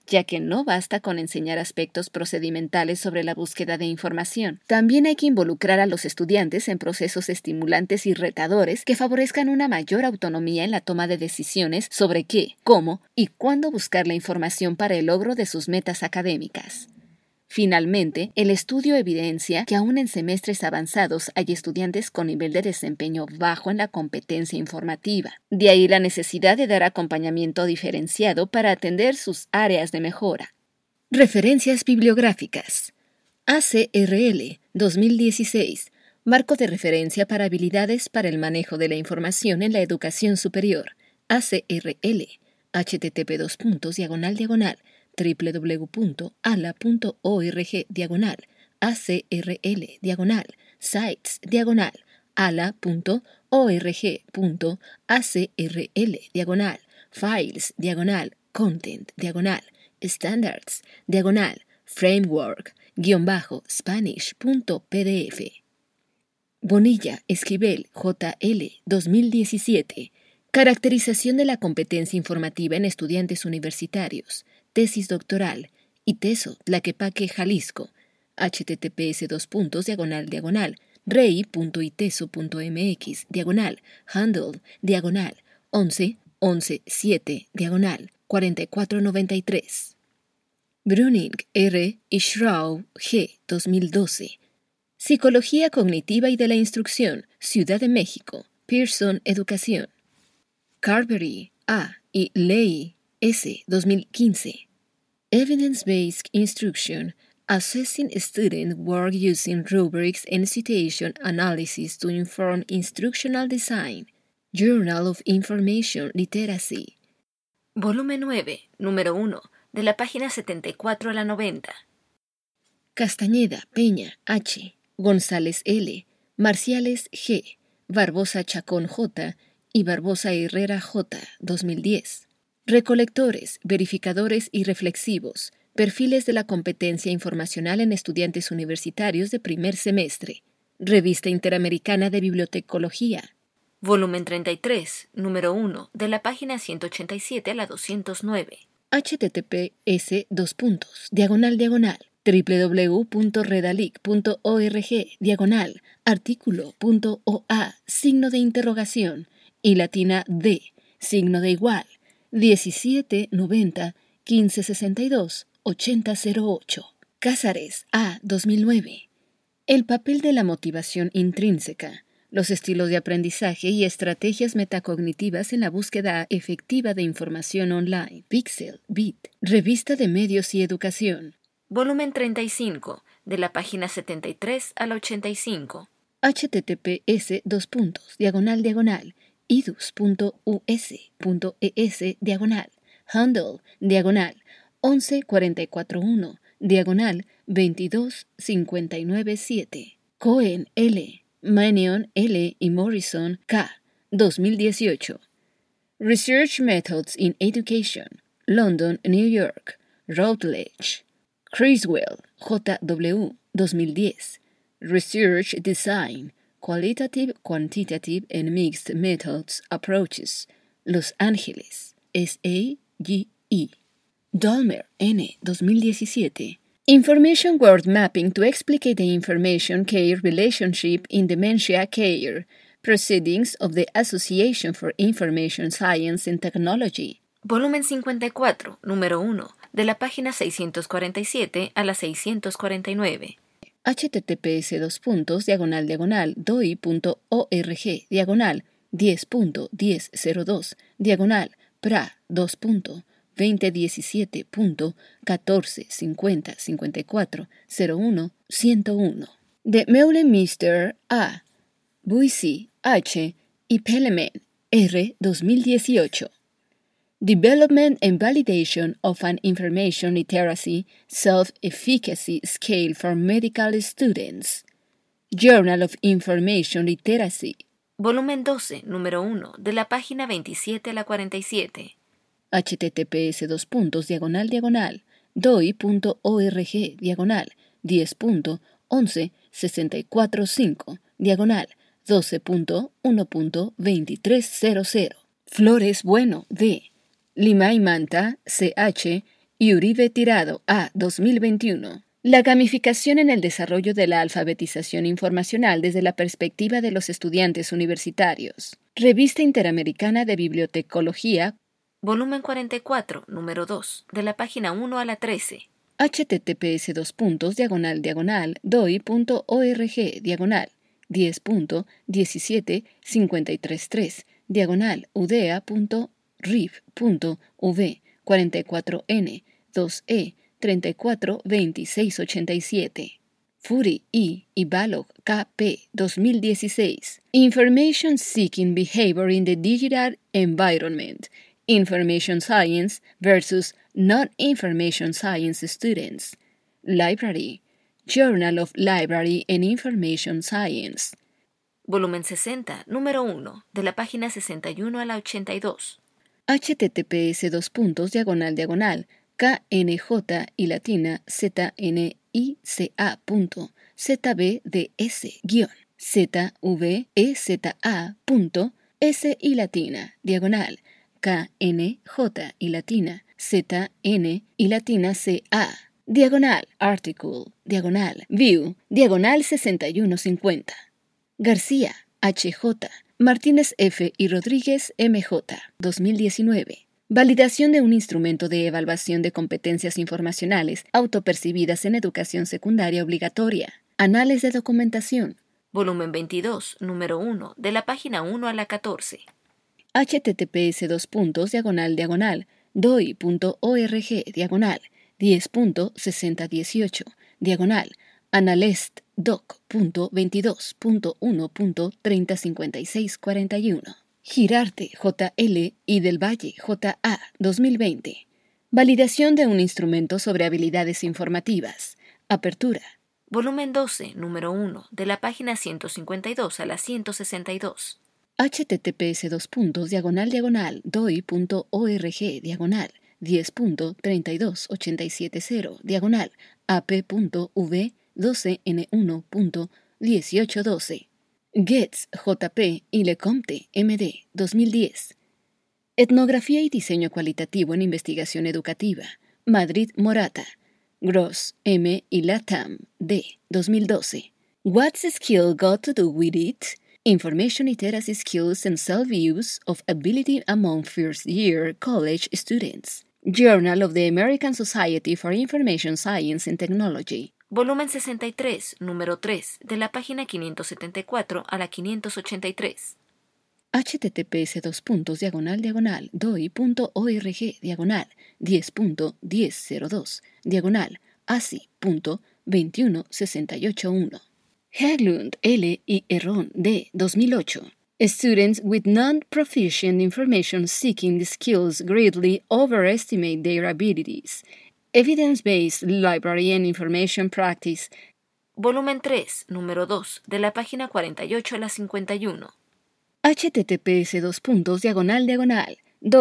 ya que no basta con enseñar aspectos procedimentales sobre la búsqueda de información. También hay que involucrar a los estudiantes en procesos estimulantes y retadores que favorezcan una mayor autonomía en la toma de decisiones sobre qué, cómo y cuándo buscar la información para el logro de sus metas académicas. Finalmente, el estudio evidencia que aún en semestres avanzados hay estudiantes con nivel de desempeño bajo en la competencia informativa. De ahí la necesidad de dar acompañamiento diferenciado para atender sus áreas de mejora. Referencias bibliográficas. A C R L dos mil dieciséis. Marco de referencia para habilidades para el manejo de la información en la educación superior. A C R L. http dos puntos diagonal diagonal w w w punto ala punto org diagonal acrl diagonal sites diagonal ala punto org punto acrl diagonal files diagonal content diagonal standards diagonal framework guión bajo spanish punto pdf. Bonilla, Esquivel, J L dos mil diecisiete. Caracterización de la competencia informativa en estudiantes universitarios. Tesis doctoral, ITESO, Tlaquepaque, Jalisco, https dos puntos diagonal diagonal, rei.iteso.mx, diagonal, handle, diagonal, once, once, siete, diagonal, cuarenta y cuatro noventa y tres. Bruning, R. y Schraub, G. dos mil doce. Psicología Cognitiva y de la Instrucción, Ciudad de México, Pearson Educación. Carberry, A. y Ley, S. dos mil quince. Evidence-Based Instruction, Assessing Student Work Using Rubrics and Citation Analysis to Inform Instructional Design, Journal of Information Literacy. Volumen nueve, número uno, de la página setenta y cuatro a la noventa. Castañeda, Peña, H. González, L. Marciales, G. Barbosa Chacón, J. y Barbosa Herrera, J. dos mil diez. Recolectores, verificadores y reflexivos. Perfiles de la competencia informacional en estudiantes universitarios de primer semestre. Revista Interamericana de Bibliotecología. Volumen treinta y tres, número uno, de la página ciento ochenta y siete a la doscientos nueve. https dos puntos, diagonal diagonal, www punto redalic punto org, diagonal, artículo.oa, signo de interrogación, y latina D, signo de igual, diecisiete noventa quince sesenta y dos ochenta cero ocho. Cázares, A. dos mil nueve. El papel de la motivación intrínseca, los estilos de aprendizaje y estrategias metacognitivas en la búsqueda efectiva de información online. Pixel, Bit. Revista de Medios y Educación. Volumen treinta y cinco, de la página setenta y tres a la ochenta y cinco. https dos puntos, diagonal diagonal, idus.us.es, diagonal, handle, diagonal, once cuarenta y cuatro uno, diagonal, veintidós cincuenta y nueve siete. Cohen, L. Mannion, L. y Morrison, K. dos mil dieciocho. Research Methods in Education. London, New York. Routledge. Criswell, J W dos mil diez. Research Design. Qualitative, Quantitative and Mixed Methods Approaches. Los Ángeles. S A G E. Dahmer, N. dos mil diecisiete. Information World Mapping to Explicate the Information Care Relationship in Dementia Care. Proceedings of the Association for Information Science and Technology. Volumen cincuenta y cuatro, número uno, de la página seiscientos cuarenta y siete a la seiscientos cuarenta y nueve. https dos puntos, diagonal diagonal, doi.org, diagonal, diez punto diez cero dos, diagonal, pra, dos punto, veinte diecisiete punto catorce cincuenta cincuenta y cuatro cero uno ciento uno. De Meulen-Mister, A. Buissy, H. y Peleman, R. dos mil dieciocho. Development and Validation of an Information Literacy Self-Efficacy Scale for Medical Students. Journal of Information Literacy. Volumen doce, número uno, de la página veintisiete a la cuarenta y siete. https dos puntos, diagonal diagonal, doi.org, diagonal, diez punto once sesenta y cuatro cinco, diagonal, doce punto uno punto veintitrés cero cero. Flores Bueno, D. Limay Manta, C H. y Uribe Tirado A. dos mil veintiuno. La gamificación en el desarrollo de la alfabetización informacional desde la perspectiva de los estudiantes universitarios. Revista Interamericana de Bibliotecología, volumen cuarenta y cuatro, número dos, de la página uno a la trece. https dos puntos diagonal diagonal doi.org diagonal diez punto diecisiete cincuenta y tres tres diagonal udea.rib.v cuarenta y cuatro n dos e treinta y cuatro veintiséis ochenta y siete. Furi I y Balog K P dos mil dieciséis. Information Seeking Behavior in the Digital Environment. Information Science versus Non-Information Science Students. Library. Journal of Library and Information Science. Volumen sesenta, número uno, de la página sesenta y uno a la ochenta y dos. https dos puntos diagonal diagonal knj y latina znica punto zbds guión zveza punto s y latina diagonal knj y latina zn y latina ca diagonal article diagonal view diagonal sesenta y uno cincuenta. García H J, Martínez F y Rodríguez M J, dos mil diecinueve. Validación de un instrumento de evaluación de competencias informacionales autopercibidas en educación secundaria obligatoria. Anales de documentación. Volumen veintidós, número uno, de la página uno a la catorce. https dos puntos diagonal diagonal doi.org diagonal diez punto sesenta dieciocho diagonal analestdoc.veintidós.uno.treinta cincuenta y seis cuarenta y uno. Girarte J L y del Valle J A dos mil veinte. Validación de un instrumento sobre habilidades informativas. Apertura. Volumen doce, número uno, de la página ciento cincuenta y dos a la ciento sesenta y dos. https dos puntos diagonal diagonal doi.org diagonal diez punto treinta y dos ochenta y siete cero diagonal ap.v doce ene uno punto dieciocho doce. Getz J P y Lecomte M D dos mil diez. Etnografía y diseño cualitativo en investigación educativa. Madrid Morata. Gross M y Latam D dos mil doce. What's a skill got to do with it? Information Literacy Skills and Self-Use of Ability Among First-Year College Students. Journal of the American Society for Information Science and Technology. Volumen sesenta y tres, número tres, de la página quinientos setenta y cuatro a la quinientos ochenta y tres. https dos puntos diagonal diagonal doi.org diagonal diez punto diez cero dos diagonal asi.veintiuno sesenta y ocho uno. Haglund L y Herrón D dos mil ocho. Students with non-proficient information seeking skills greatly overestimate their abilities. Evidence-Based Library and Information Practice. Volumen tres, número dos, de la página cuarenta y ocho a la cincuenta y uno. https dos puntos diagonal diagonal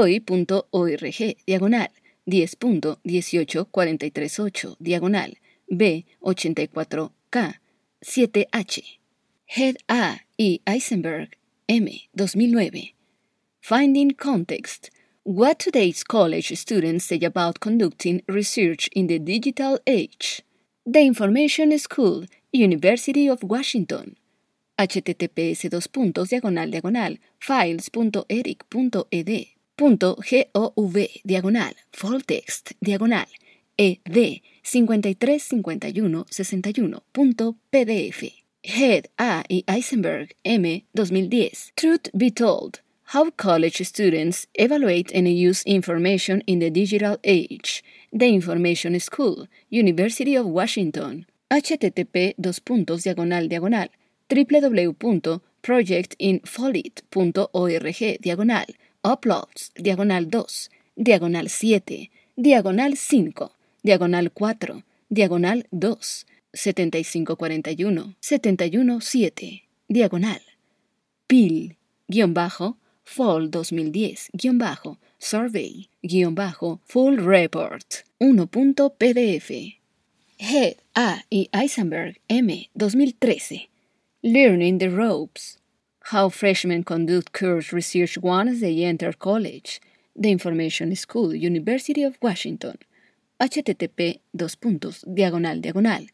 doi.org diagonal diez punto dieciocho cuarenta y tres ocho diagonal b ochenta y cuatro k siete h. Head A y Eisenberg M dos mil nueve. Finding Context. What today's college students say about conducting research in the digital age. The Information School, University of Washington. https dos puntos diagonal diagonal files.eric.ed.gov diagonal fulltext diagonal ed cincuenta y tres cincuenta y uno sesenta y uno punto pdf. Head A y Eisenberg M dos mil diez. Truth Be Told. How college students evaluate and use information in the digital age. The Information School, University of Washington. http dos puntos diagonal diagonal www.projectinfolit.org diagonal uploads diagonal dos diagonal siete diagonal cinco diagonal cuatro diagonal dos setenta y cinco cuarenta y uno setenta y uno siete diagonal pil guión bajo fall dos mil diez guión bajo survey guión bajo full report uno punto pdf. Head A y Eisenberg M dos mil trece. Learning the Ropes. How Freshmen Conduct Course Research Once They Enter College. The Information School, University of Washington. http dos puntos diagonal diagonal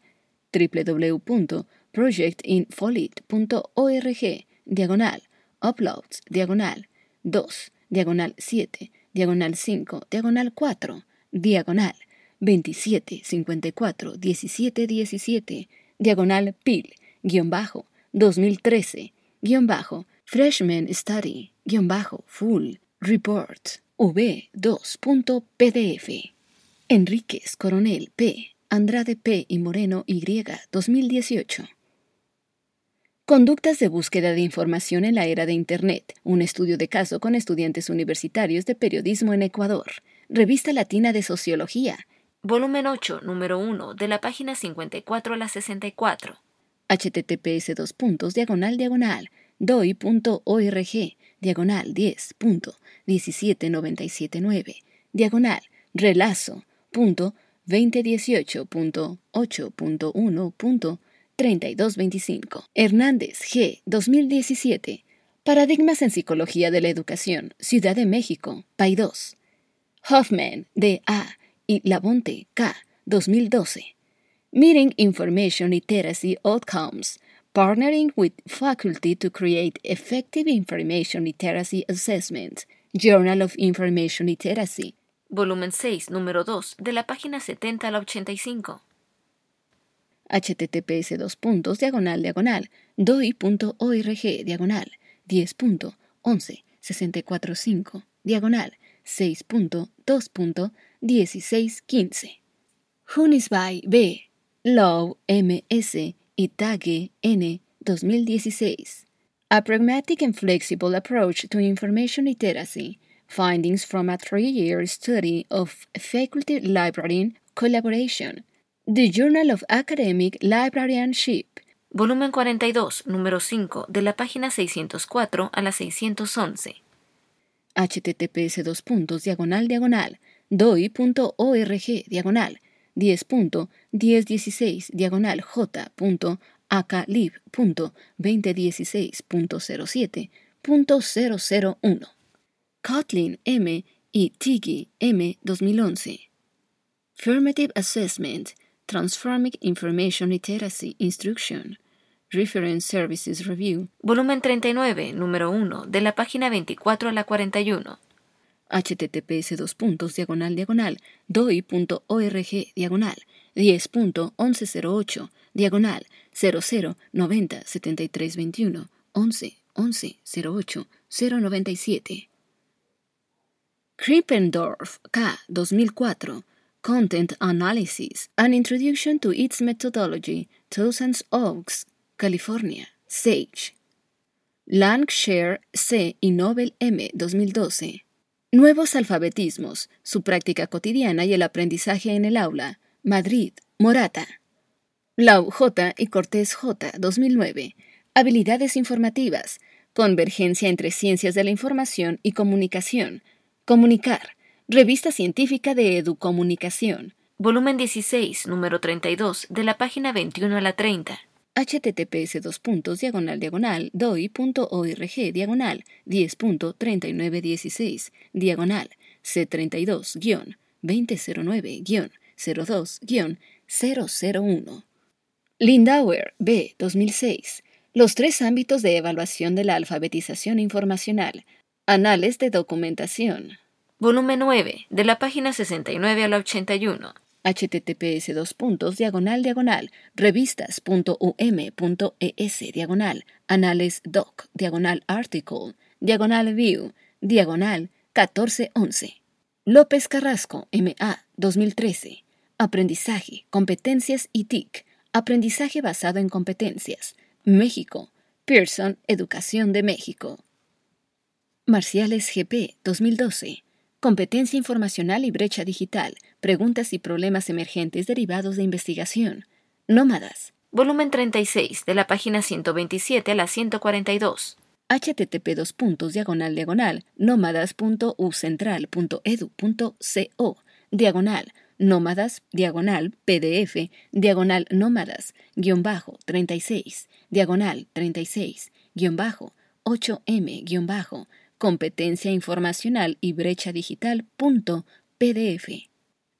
www.projectinfolit.org diagonal uploads diagonal dos diagonal siete diagonal cinco diagonal cuatro diagonal veintisiete cincuenta y cuatro diecisiete diecisiete diagonal pil guión bajo dos mil trece guión bajo freshman study guión bajo full report v dos punto p d f. Enríquez Coronel P. Andrade P. y Moreno Y dos mil dieciocho. Conductas de búsqueda de información en la era de Internet. Un estudio de caso con estudiantes universitarios de periodismo en Ecuador. Revista Latina de Sociología. Volumen ocho, número uno, de la página cincuenta y cuatro a la sesenta y cuatro. https dos puntos diagonal diagonal doi.org diagonal diez punto diecisiete noventa y siete nueve diagonal relazo punto veinte dieciocho punto ocho punto uno punto treinta y dos veinticinco. Hernández G. dos mil diecisiete. Paradigmas en Psicología de la Educación. Ciudad de México. Paidós. Hoffman D. A. y Labonte K. dos mil doce. Meeting Information Literacy Outcomes. Partnering with faculty to create effective information literacy assessment. Journal of Information Literacy. Volumen seis, número dos, de la página setenta a la ochenta y cinco. https dos puntos diagonal diagonal doi.org diagonal diez punto once sesenta y cuatro cinco diagonal seis punto dos punto dieciséis quince. Hunisby B. Low M S y Tage N. dos mil dieciséis. A Pragmatic and Flexible Approach to Information Literacy. Findings from a three-year study of faculty librarian collaboration. The Journal of Academic Librarianship. Volumen cuarenta y dos, número cinco, de la página seiscientos cuatro a la seiscientos once. https dos puntos diagonal diagonal doi.org diagonal diez punto diez dieciséis diagonal j.aclib.veinte dieciséis.07.001. Kotlin M. y Tiggy M. dos mil once. Formative Assessment, Transforming Information Literacy Instruction, Reference Services Review. Volumen treinta y nueve, número uno, de la página veinticuatro a la cuarenta y uno. https dos puntos diagonal diagonal doi.org diagonal diez punto once cero ocho diagonal cero cero noventa setenta y tres veintiuno once once cero ocho cero noventa y siete. Krippendorf K. dos mil cuatro. Content Analysis, An Introduction to Its Methodology, Thousand Oaks, California, Sage. Lancashire C. y Nobel M. dos mil doce. Nuevos alfabetismos, su práctica cotidiana y el aprendizaje en el aula, Madrid, Morata. Lau J. y Cortés J. dos mil nueve. Habilidades informativas, convergencia entre ciencias de la información y comunicación, comunicar. Revista Científica de Educomunicación. Volumen dieciséis, número treinta y dos, de la página veintiuno a la treinta. https dos puntos diagonal diagonal doi.org diagonal diez punto treinta y nueve dieciséis diagonal C treinta y dos guión veinte cero nueve guión cero dos guión cero cero uno. Lindauer B. dos mil seis. Los tres ámbitos de evaluación de la alfabetización informacional. Anales de documentación. Volumen nueve, de la página sesenta y nueve a la ochenta y uno. https dos puntos diagonal diagonal revistas.um.es diagonal anales doc diagonal article diagonal view diagonal catorce once. López Carrasco M A dos mil trece. Aprendizaje, competencias y T I C. Aprendizaje basado en competencias. México. Pearson Educación de México. Marciales G P dos mil doce. Competencia informacional y brecha digital. Preguntas y problemas emergentes derivados de investigación. Nómadas. Volumen treinta y seis, de la página ciento veintisiete a la ciento cuarenta y dos. http dos puntos diagonal diagonal nómadas.ucentral.edu.co diagonal nómadas diagonal pdf diagonal nómadas guión bajo treinta y seis diagonal treinta y seis guión bajo ocho m guión bajo competencia informacional y brecha digital punto pdf.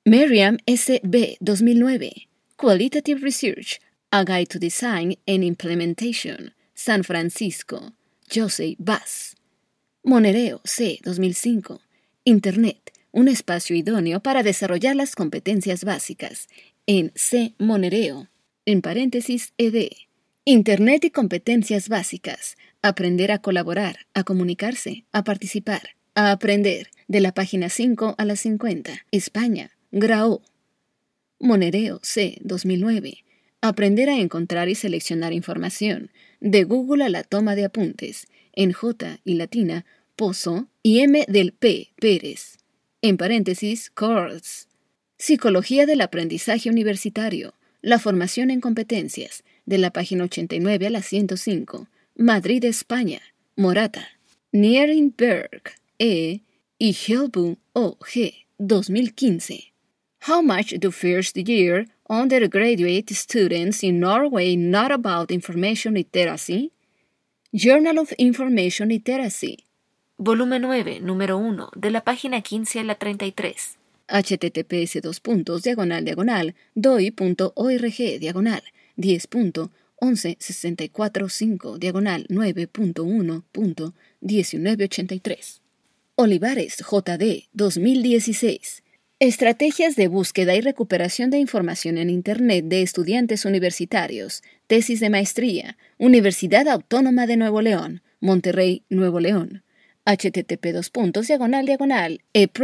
Merriam S B dos mil nueve, Qualitative Research, A Guide to Design and Implementation, San Francisco, Josey Bass. Monereo C dos mil cinco, Internet, un espacio idóneo para desarrollar las competencias básicas, en C. Monereo, en paréntesis E D. Internet y competencias básicas, aprender a colaborar, a comunicarse, a participar, a aprender, de la página cinco a la cincuenta, España, Grao. Monereo C. dos mil nueve, aprender a encontrar y seleccionar información, de Google a la toma de apuntes, en J y latina, Pozo y M del P. Pérez, en paréntesis, Course. Psicología del aprendizaje universitario, la formación en competencias, de la página ochenta y nueve a la ciento cinco, Madrid, España, Morata, Nierenberg, E. y Helbu O G, dos mil quince. How much do first year undergraduate students in Norway know about information literacy? Journal of Information Literacy. Volumen nueve, número uno, de la página quince a la treinta y tres. https dos puntos diagonal diagonal doi.org diagonal diez punto once sesenta y cuatro cinco diagonal nueve punto uno punto diecinueve ochenta y tres. Olivares J D dos mil dieciséis. Estrategias de búsqueda y recuperación de información en Internet de estudiantes universitarios. Tesis de maestría. Universidad Autónoma de Nuevo León, Monterrey, Nuevo León. http dos puntos diagonal diagonal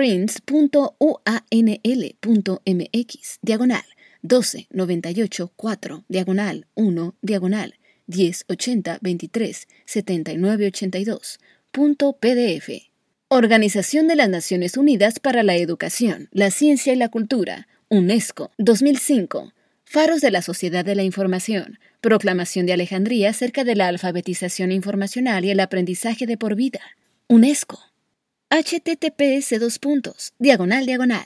eprints.uanl.mx diagonal doce noventa y ocho cuatro diagonal uno diagonal diez ochenta veintitrés setenta y nueve ochenta y dos punto pdf. Organización de las Naciones Unidas para la Educación, la Ciencia y la Cultura, UNESCO, dos mil cinco. Faros de la Sociedad de la Información, Proclamación de Alejandría acerca de la alfabetización informacional y el aprendizaje de por vida, UNESCO. https dos puntos diagonal diagonal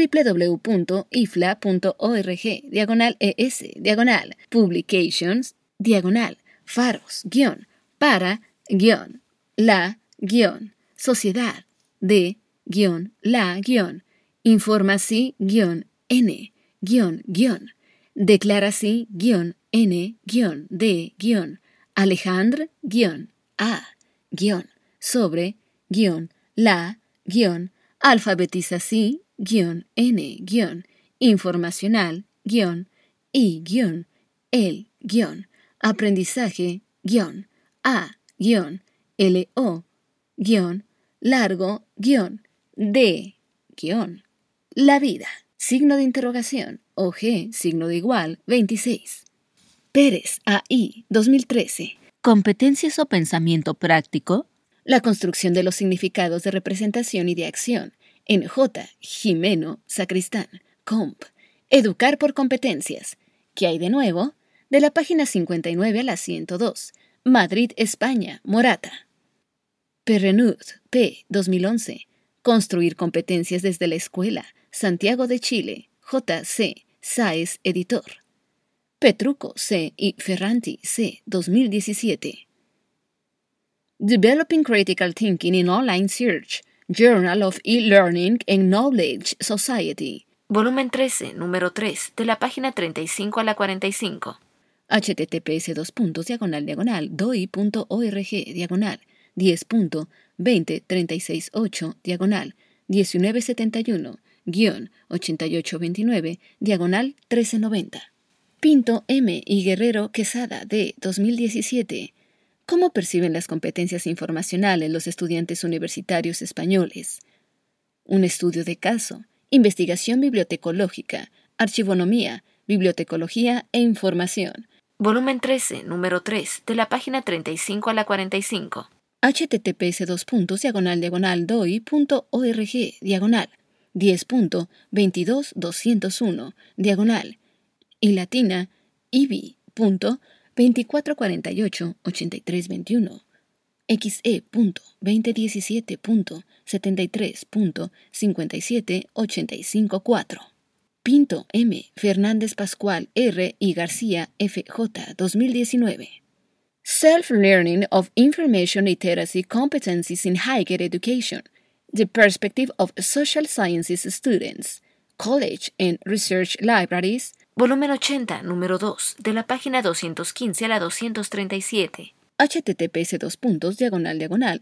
www.ifla.org diagonal es diagonal publications diagonal faros guión para guión la guión sociedad de guión la guión informací guión n guión guión declarací guión n guión d guión Alejandre guión a guión sobre guión la guión alfabetizací guión n guión informacional guión y guión el guión aprendizaje guión a guión lo guión largo guión de guión la vida signo de interrogación o g signo de igual veintiséis. Pérez A I dos mil trece. Competencias o pensamiento práctico. La construcción de los significados de representación y de acción. En J. Jimeno Sacristán, Comp. Educar por competencias. ¿Qué hay de nuevo? De la página cincuenta y nueve a la ciento dos. Madrid, España, Morata. Perrenud, P. dos mil once. Construir competencias desde la escuela. Santiago de Chile, J C. Sáez, editor. Petruco, C. y Ferranti, C. dos mil diecisiete. Developing Critical Thinking in Online Search. Journal of E-Learning and Knowledge Society. Volumen trece, número tres, de la página treinta y cinco a la cuarenta y cinco. https dos puntos diagonal diagonal doi.org diagonal diez punto veinte treinta y seis ocho diagonal diecinueve setenta y uno guión ochenta y ocho veintinueve diagonal trece noventa. Pinto M. y Guerrero Quesada D. dos mil diecisiete. ¿Cómo perciben las competencias informacionales los estudiantes universitarios españoles? Un estudio de caso, investigación bibliotecológica, archivonomía, bibliotecología e información. Volumen trece, número tres, de la página treinta y cinco a la cuarenta y cinco. https dos puntos diagonal diagonal doi.org diagonal diez punto veintidós doscientos uno diagonal y latina ibi punto veinticuatro cuarenta y ocho ochenta y tres veintiuno xe punto veinte diecisiete punto setenta y tres punto cincuenta y siete ochenta y cinco cuatro. Pinto M. Fernández Pascual R. y García F J dos mil diecinueve. Self-Learning of Information Literacy Competencies in Higher Education. The Perspective of Social Sciences Students. College and Research Libraries, volumen ochenta, número dos, de la página doscientos quince a la doscientos treinta y siete. https dos puntos diagonal diagonal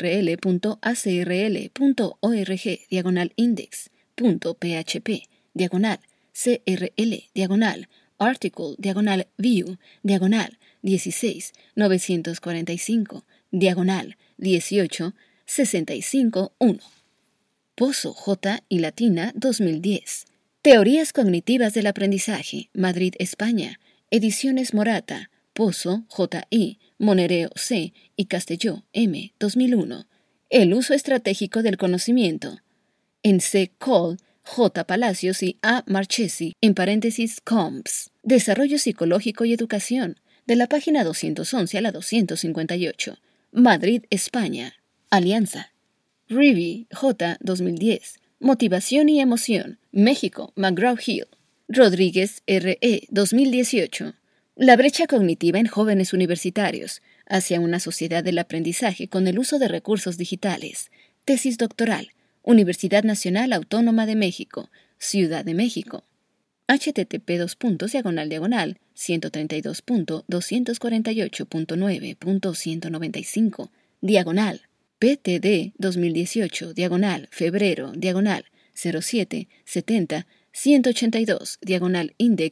crl.acrl.org diagonal index.php diagonal crl diagonal article diagonal view diagonal dieciséis novecientos cuarenta y cinco diagonal dieciocho sesenta y cinco uno. Pozo J y Latina dos mil diez. Teorías cognitivas del aprendizaje, Madrid, España. Ediciones Morata, Pozo J I, Monereo C y Castelló M dos mil uno. El uso estratégico del conocimiento. En C. Cole, J. Palacios y A. Marchesi, en paréntesis Combs. Desarrollo psicológico y educación, de la página doscientos once a la doscientos cincuenta y ocho. Madrid, España. Alianza. Rivi, J. dos mil diez. Motivación y emoción, México, McGraw-Hill. Rodríguez, R E dos mil dieciocho. La brecha cognitiva en jóvenes universitarios, hacia una sociedad del aprendizaje con el uso de recursos digitales. Tesis doctoral, Universidad Nacional Autónoma de México, Ciudad de México. http dos puntos diagonal diagonal ciento treinta y dos punto doscientos cuarenta y ocho punto nueve punto ciento noventa y cinco diagonal P T D dos mil dieciocho diagonal febrero diagonal cero siete setenta ciento ochenta y dos diagonal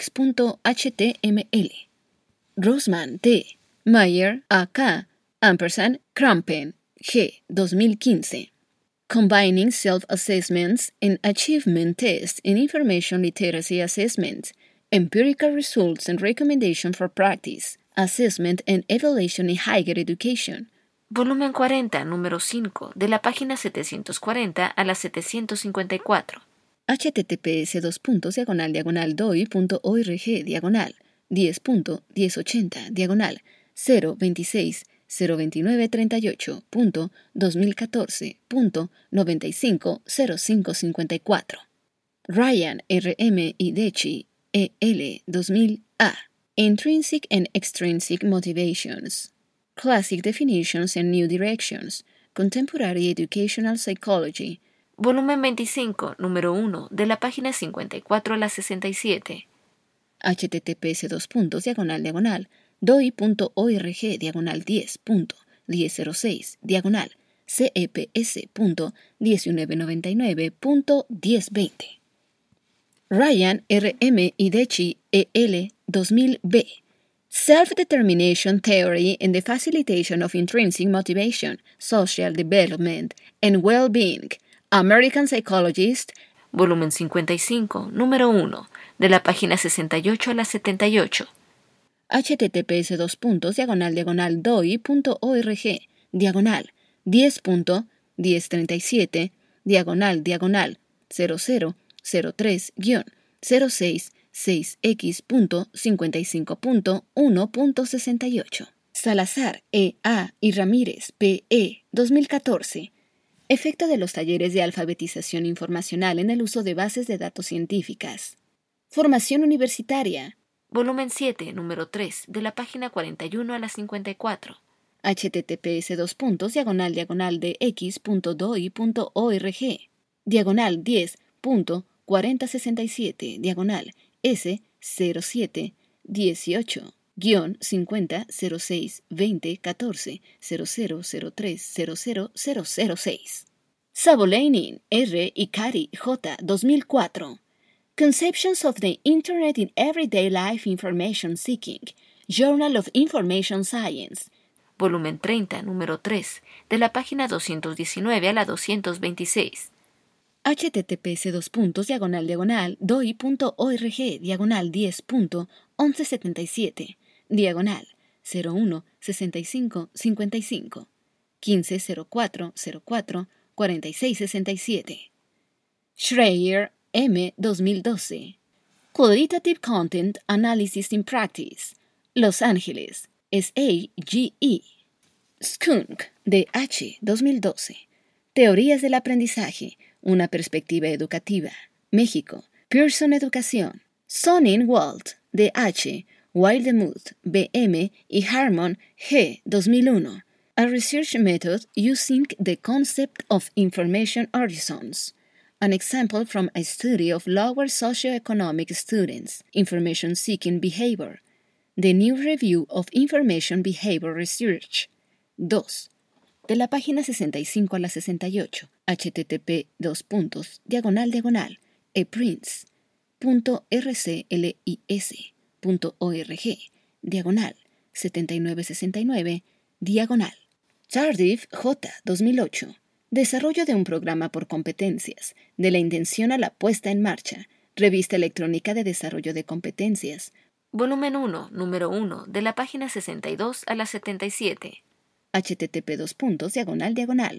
index.html. Rosman T. Mayer A K ampersand Krampen G dos mil quince. Combining Self-Assessments and Achievement Tests in Information Literacy Assessment, Empirical Results and Recommendation for Practice, Assessment and Evaluation in Higher Education. Volumen cuarenta, número cinco, de la página setecientos cuarenta a la setecientos cincuenta y cuatro. https dos puntos diagonal diagonal doi.org diagonal diez punto diez ochenta diagonal cero veintiséis cero veintinueve treinta y ocho punto dos mil catorce punto noventa y cinco cero cinco cincuenta y cuatro. Ryan R M Idechi E L dos mil A. Intrinsic and Extrinsic Motivations. Classic Definitions and New Directions. Contemporary Educational Psychology. Volumen veinticinco, número uno, de la página cincuenta y cuatro a la sesenta y siete. https dos puntos diagonal diagonal doi.org diagonal diez punto diez cero seis diagonal ceps punto diecinueve noventa y nueve punto diez veinte. Ryan R M Idechi E L dos mil B. Self-Determination Theory and the Facilitation of Intrinsic Motivation, Social Development and Well-Being. American Psychologist. Volumen cincuenta y cinco, número uno, de la página sesenta y ocho a la setenta y ocho. https dos puntos diagonal diagonal doi.org diagonal diez punto diez treinta y siete diagonal diagonal cero cero cero tres guión cero seis seis x punto cincuenta y cinco punto uno punto sesenta y ocho. Salazar E A y Ramírez P E dos mil catorce. Efecto de los talleres de alfabetización informacional en el uso de bases de datos científicas. Formación universitaria. Volumen siete, número tres, de la página cuarenta y uno a la cincuenta y cuatro. https dos puntos diagonal diagonal de x.doi.org diagonal diez punto cuarenta sesenta y siete diagonal S cero siete dieciocho guión cincuenta cero seis veinte catorce cero cero cero tres cero cero cero cero seis. Sabolainin R y Kari J dos mil cuatro. Conceptions of the Internet in Everyday Life Information Seeking, Journal of Information Science. Volumen treinta, número tres, de la página doscientos diecinueve a la doscientos veintiséis. https dos puntos diagonal diagonal doi.org diagonal diez punto once setenta y siete diagonal cero uno sesenta y cinco cincuenta y cinco quince cero cuatro cero cuatro cuarenta y seis sesenta y siete. Schreier M dos mil doce. Qualitative Content Analysis in Practice. Los Ángeles. S A G E. Skunk D H dos mil doce. Teorías del aprendizaje. Una perspectiva educativa. México. Pearson Educación. Sonnenwald D H. Wildemuth B M y Harmon G dos mil uno. A Research Method Using the Concept of Information Horizons. An example from a study of lower socioeconomic students' information-seeking behavior. The New Review of Information Behavior Research. dos. De la página sesenta y cinco a la sesenta y ocho, http dos puntos, diagonal diagonal, eprints.rclis.org, diagonal, setenta y nueve sesenta y nueve, diagonal. Tardif, J. dos mil ocho. Desarrollo de un programa por competencias, de la intención a la puesta en marcha. Revista electrónica de desarrollo de competencias. Volumen uno, número uno, de la página sesenta y dos a la setenta y siete. http dos puntos, diagonal diagonal,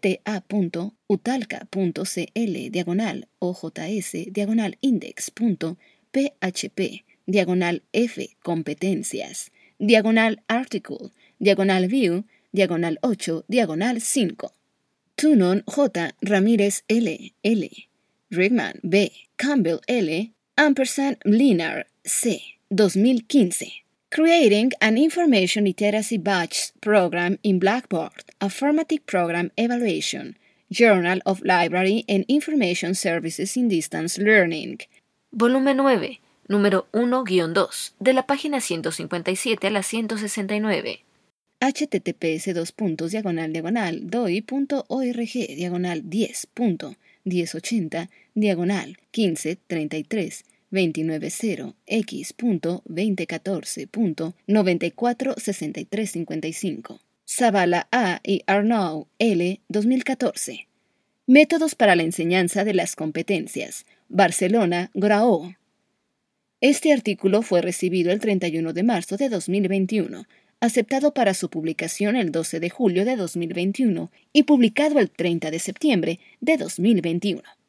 dta.utalca.cl, diagonal, ojs, diagonal index.php, diagonal f, competencias, diagonal article, diagonal view, diagonal ocho, diagonal cinco. Tunon J. Ramírez L. L. Rigman B. Campbell L. Ampersand Linar C. dos mil quince. Creating an Information Literacy Batch Program in Blackboard, a Formative Program Evaluation, Journal of Library and Information Services in Distance Learning. Volumen nueve, número uno guion dos, de la página ciento cincuenta y siete a la ciento sesenta y nueve. https dos puntos, diagonal diagonal, doi.org, diagonal diez punto diez ochenta, diagonal quince treinta y tres. veintinueve cero x punto veinte catorce punto noventa y cuatro sesenta y tres cincuenta y cinco. Zavala A. y Arnaud L. dos mil catorce. Métodos para la enseñanza de las competencias. Barcelona, Graó. Este artículo fue recibido el treinta y uno de marzo de dos mil veintiuno, aceptado para su publicación el doce de julio de dos mil veintiuno y publicado el treinta de septiembre de dos mil veintiuno.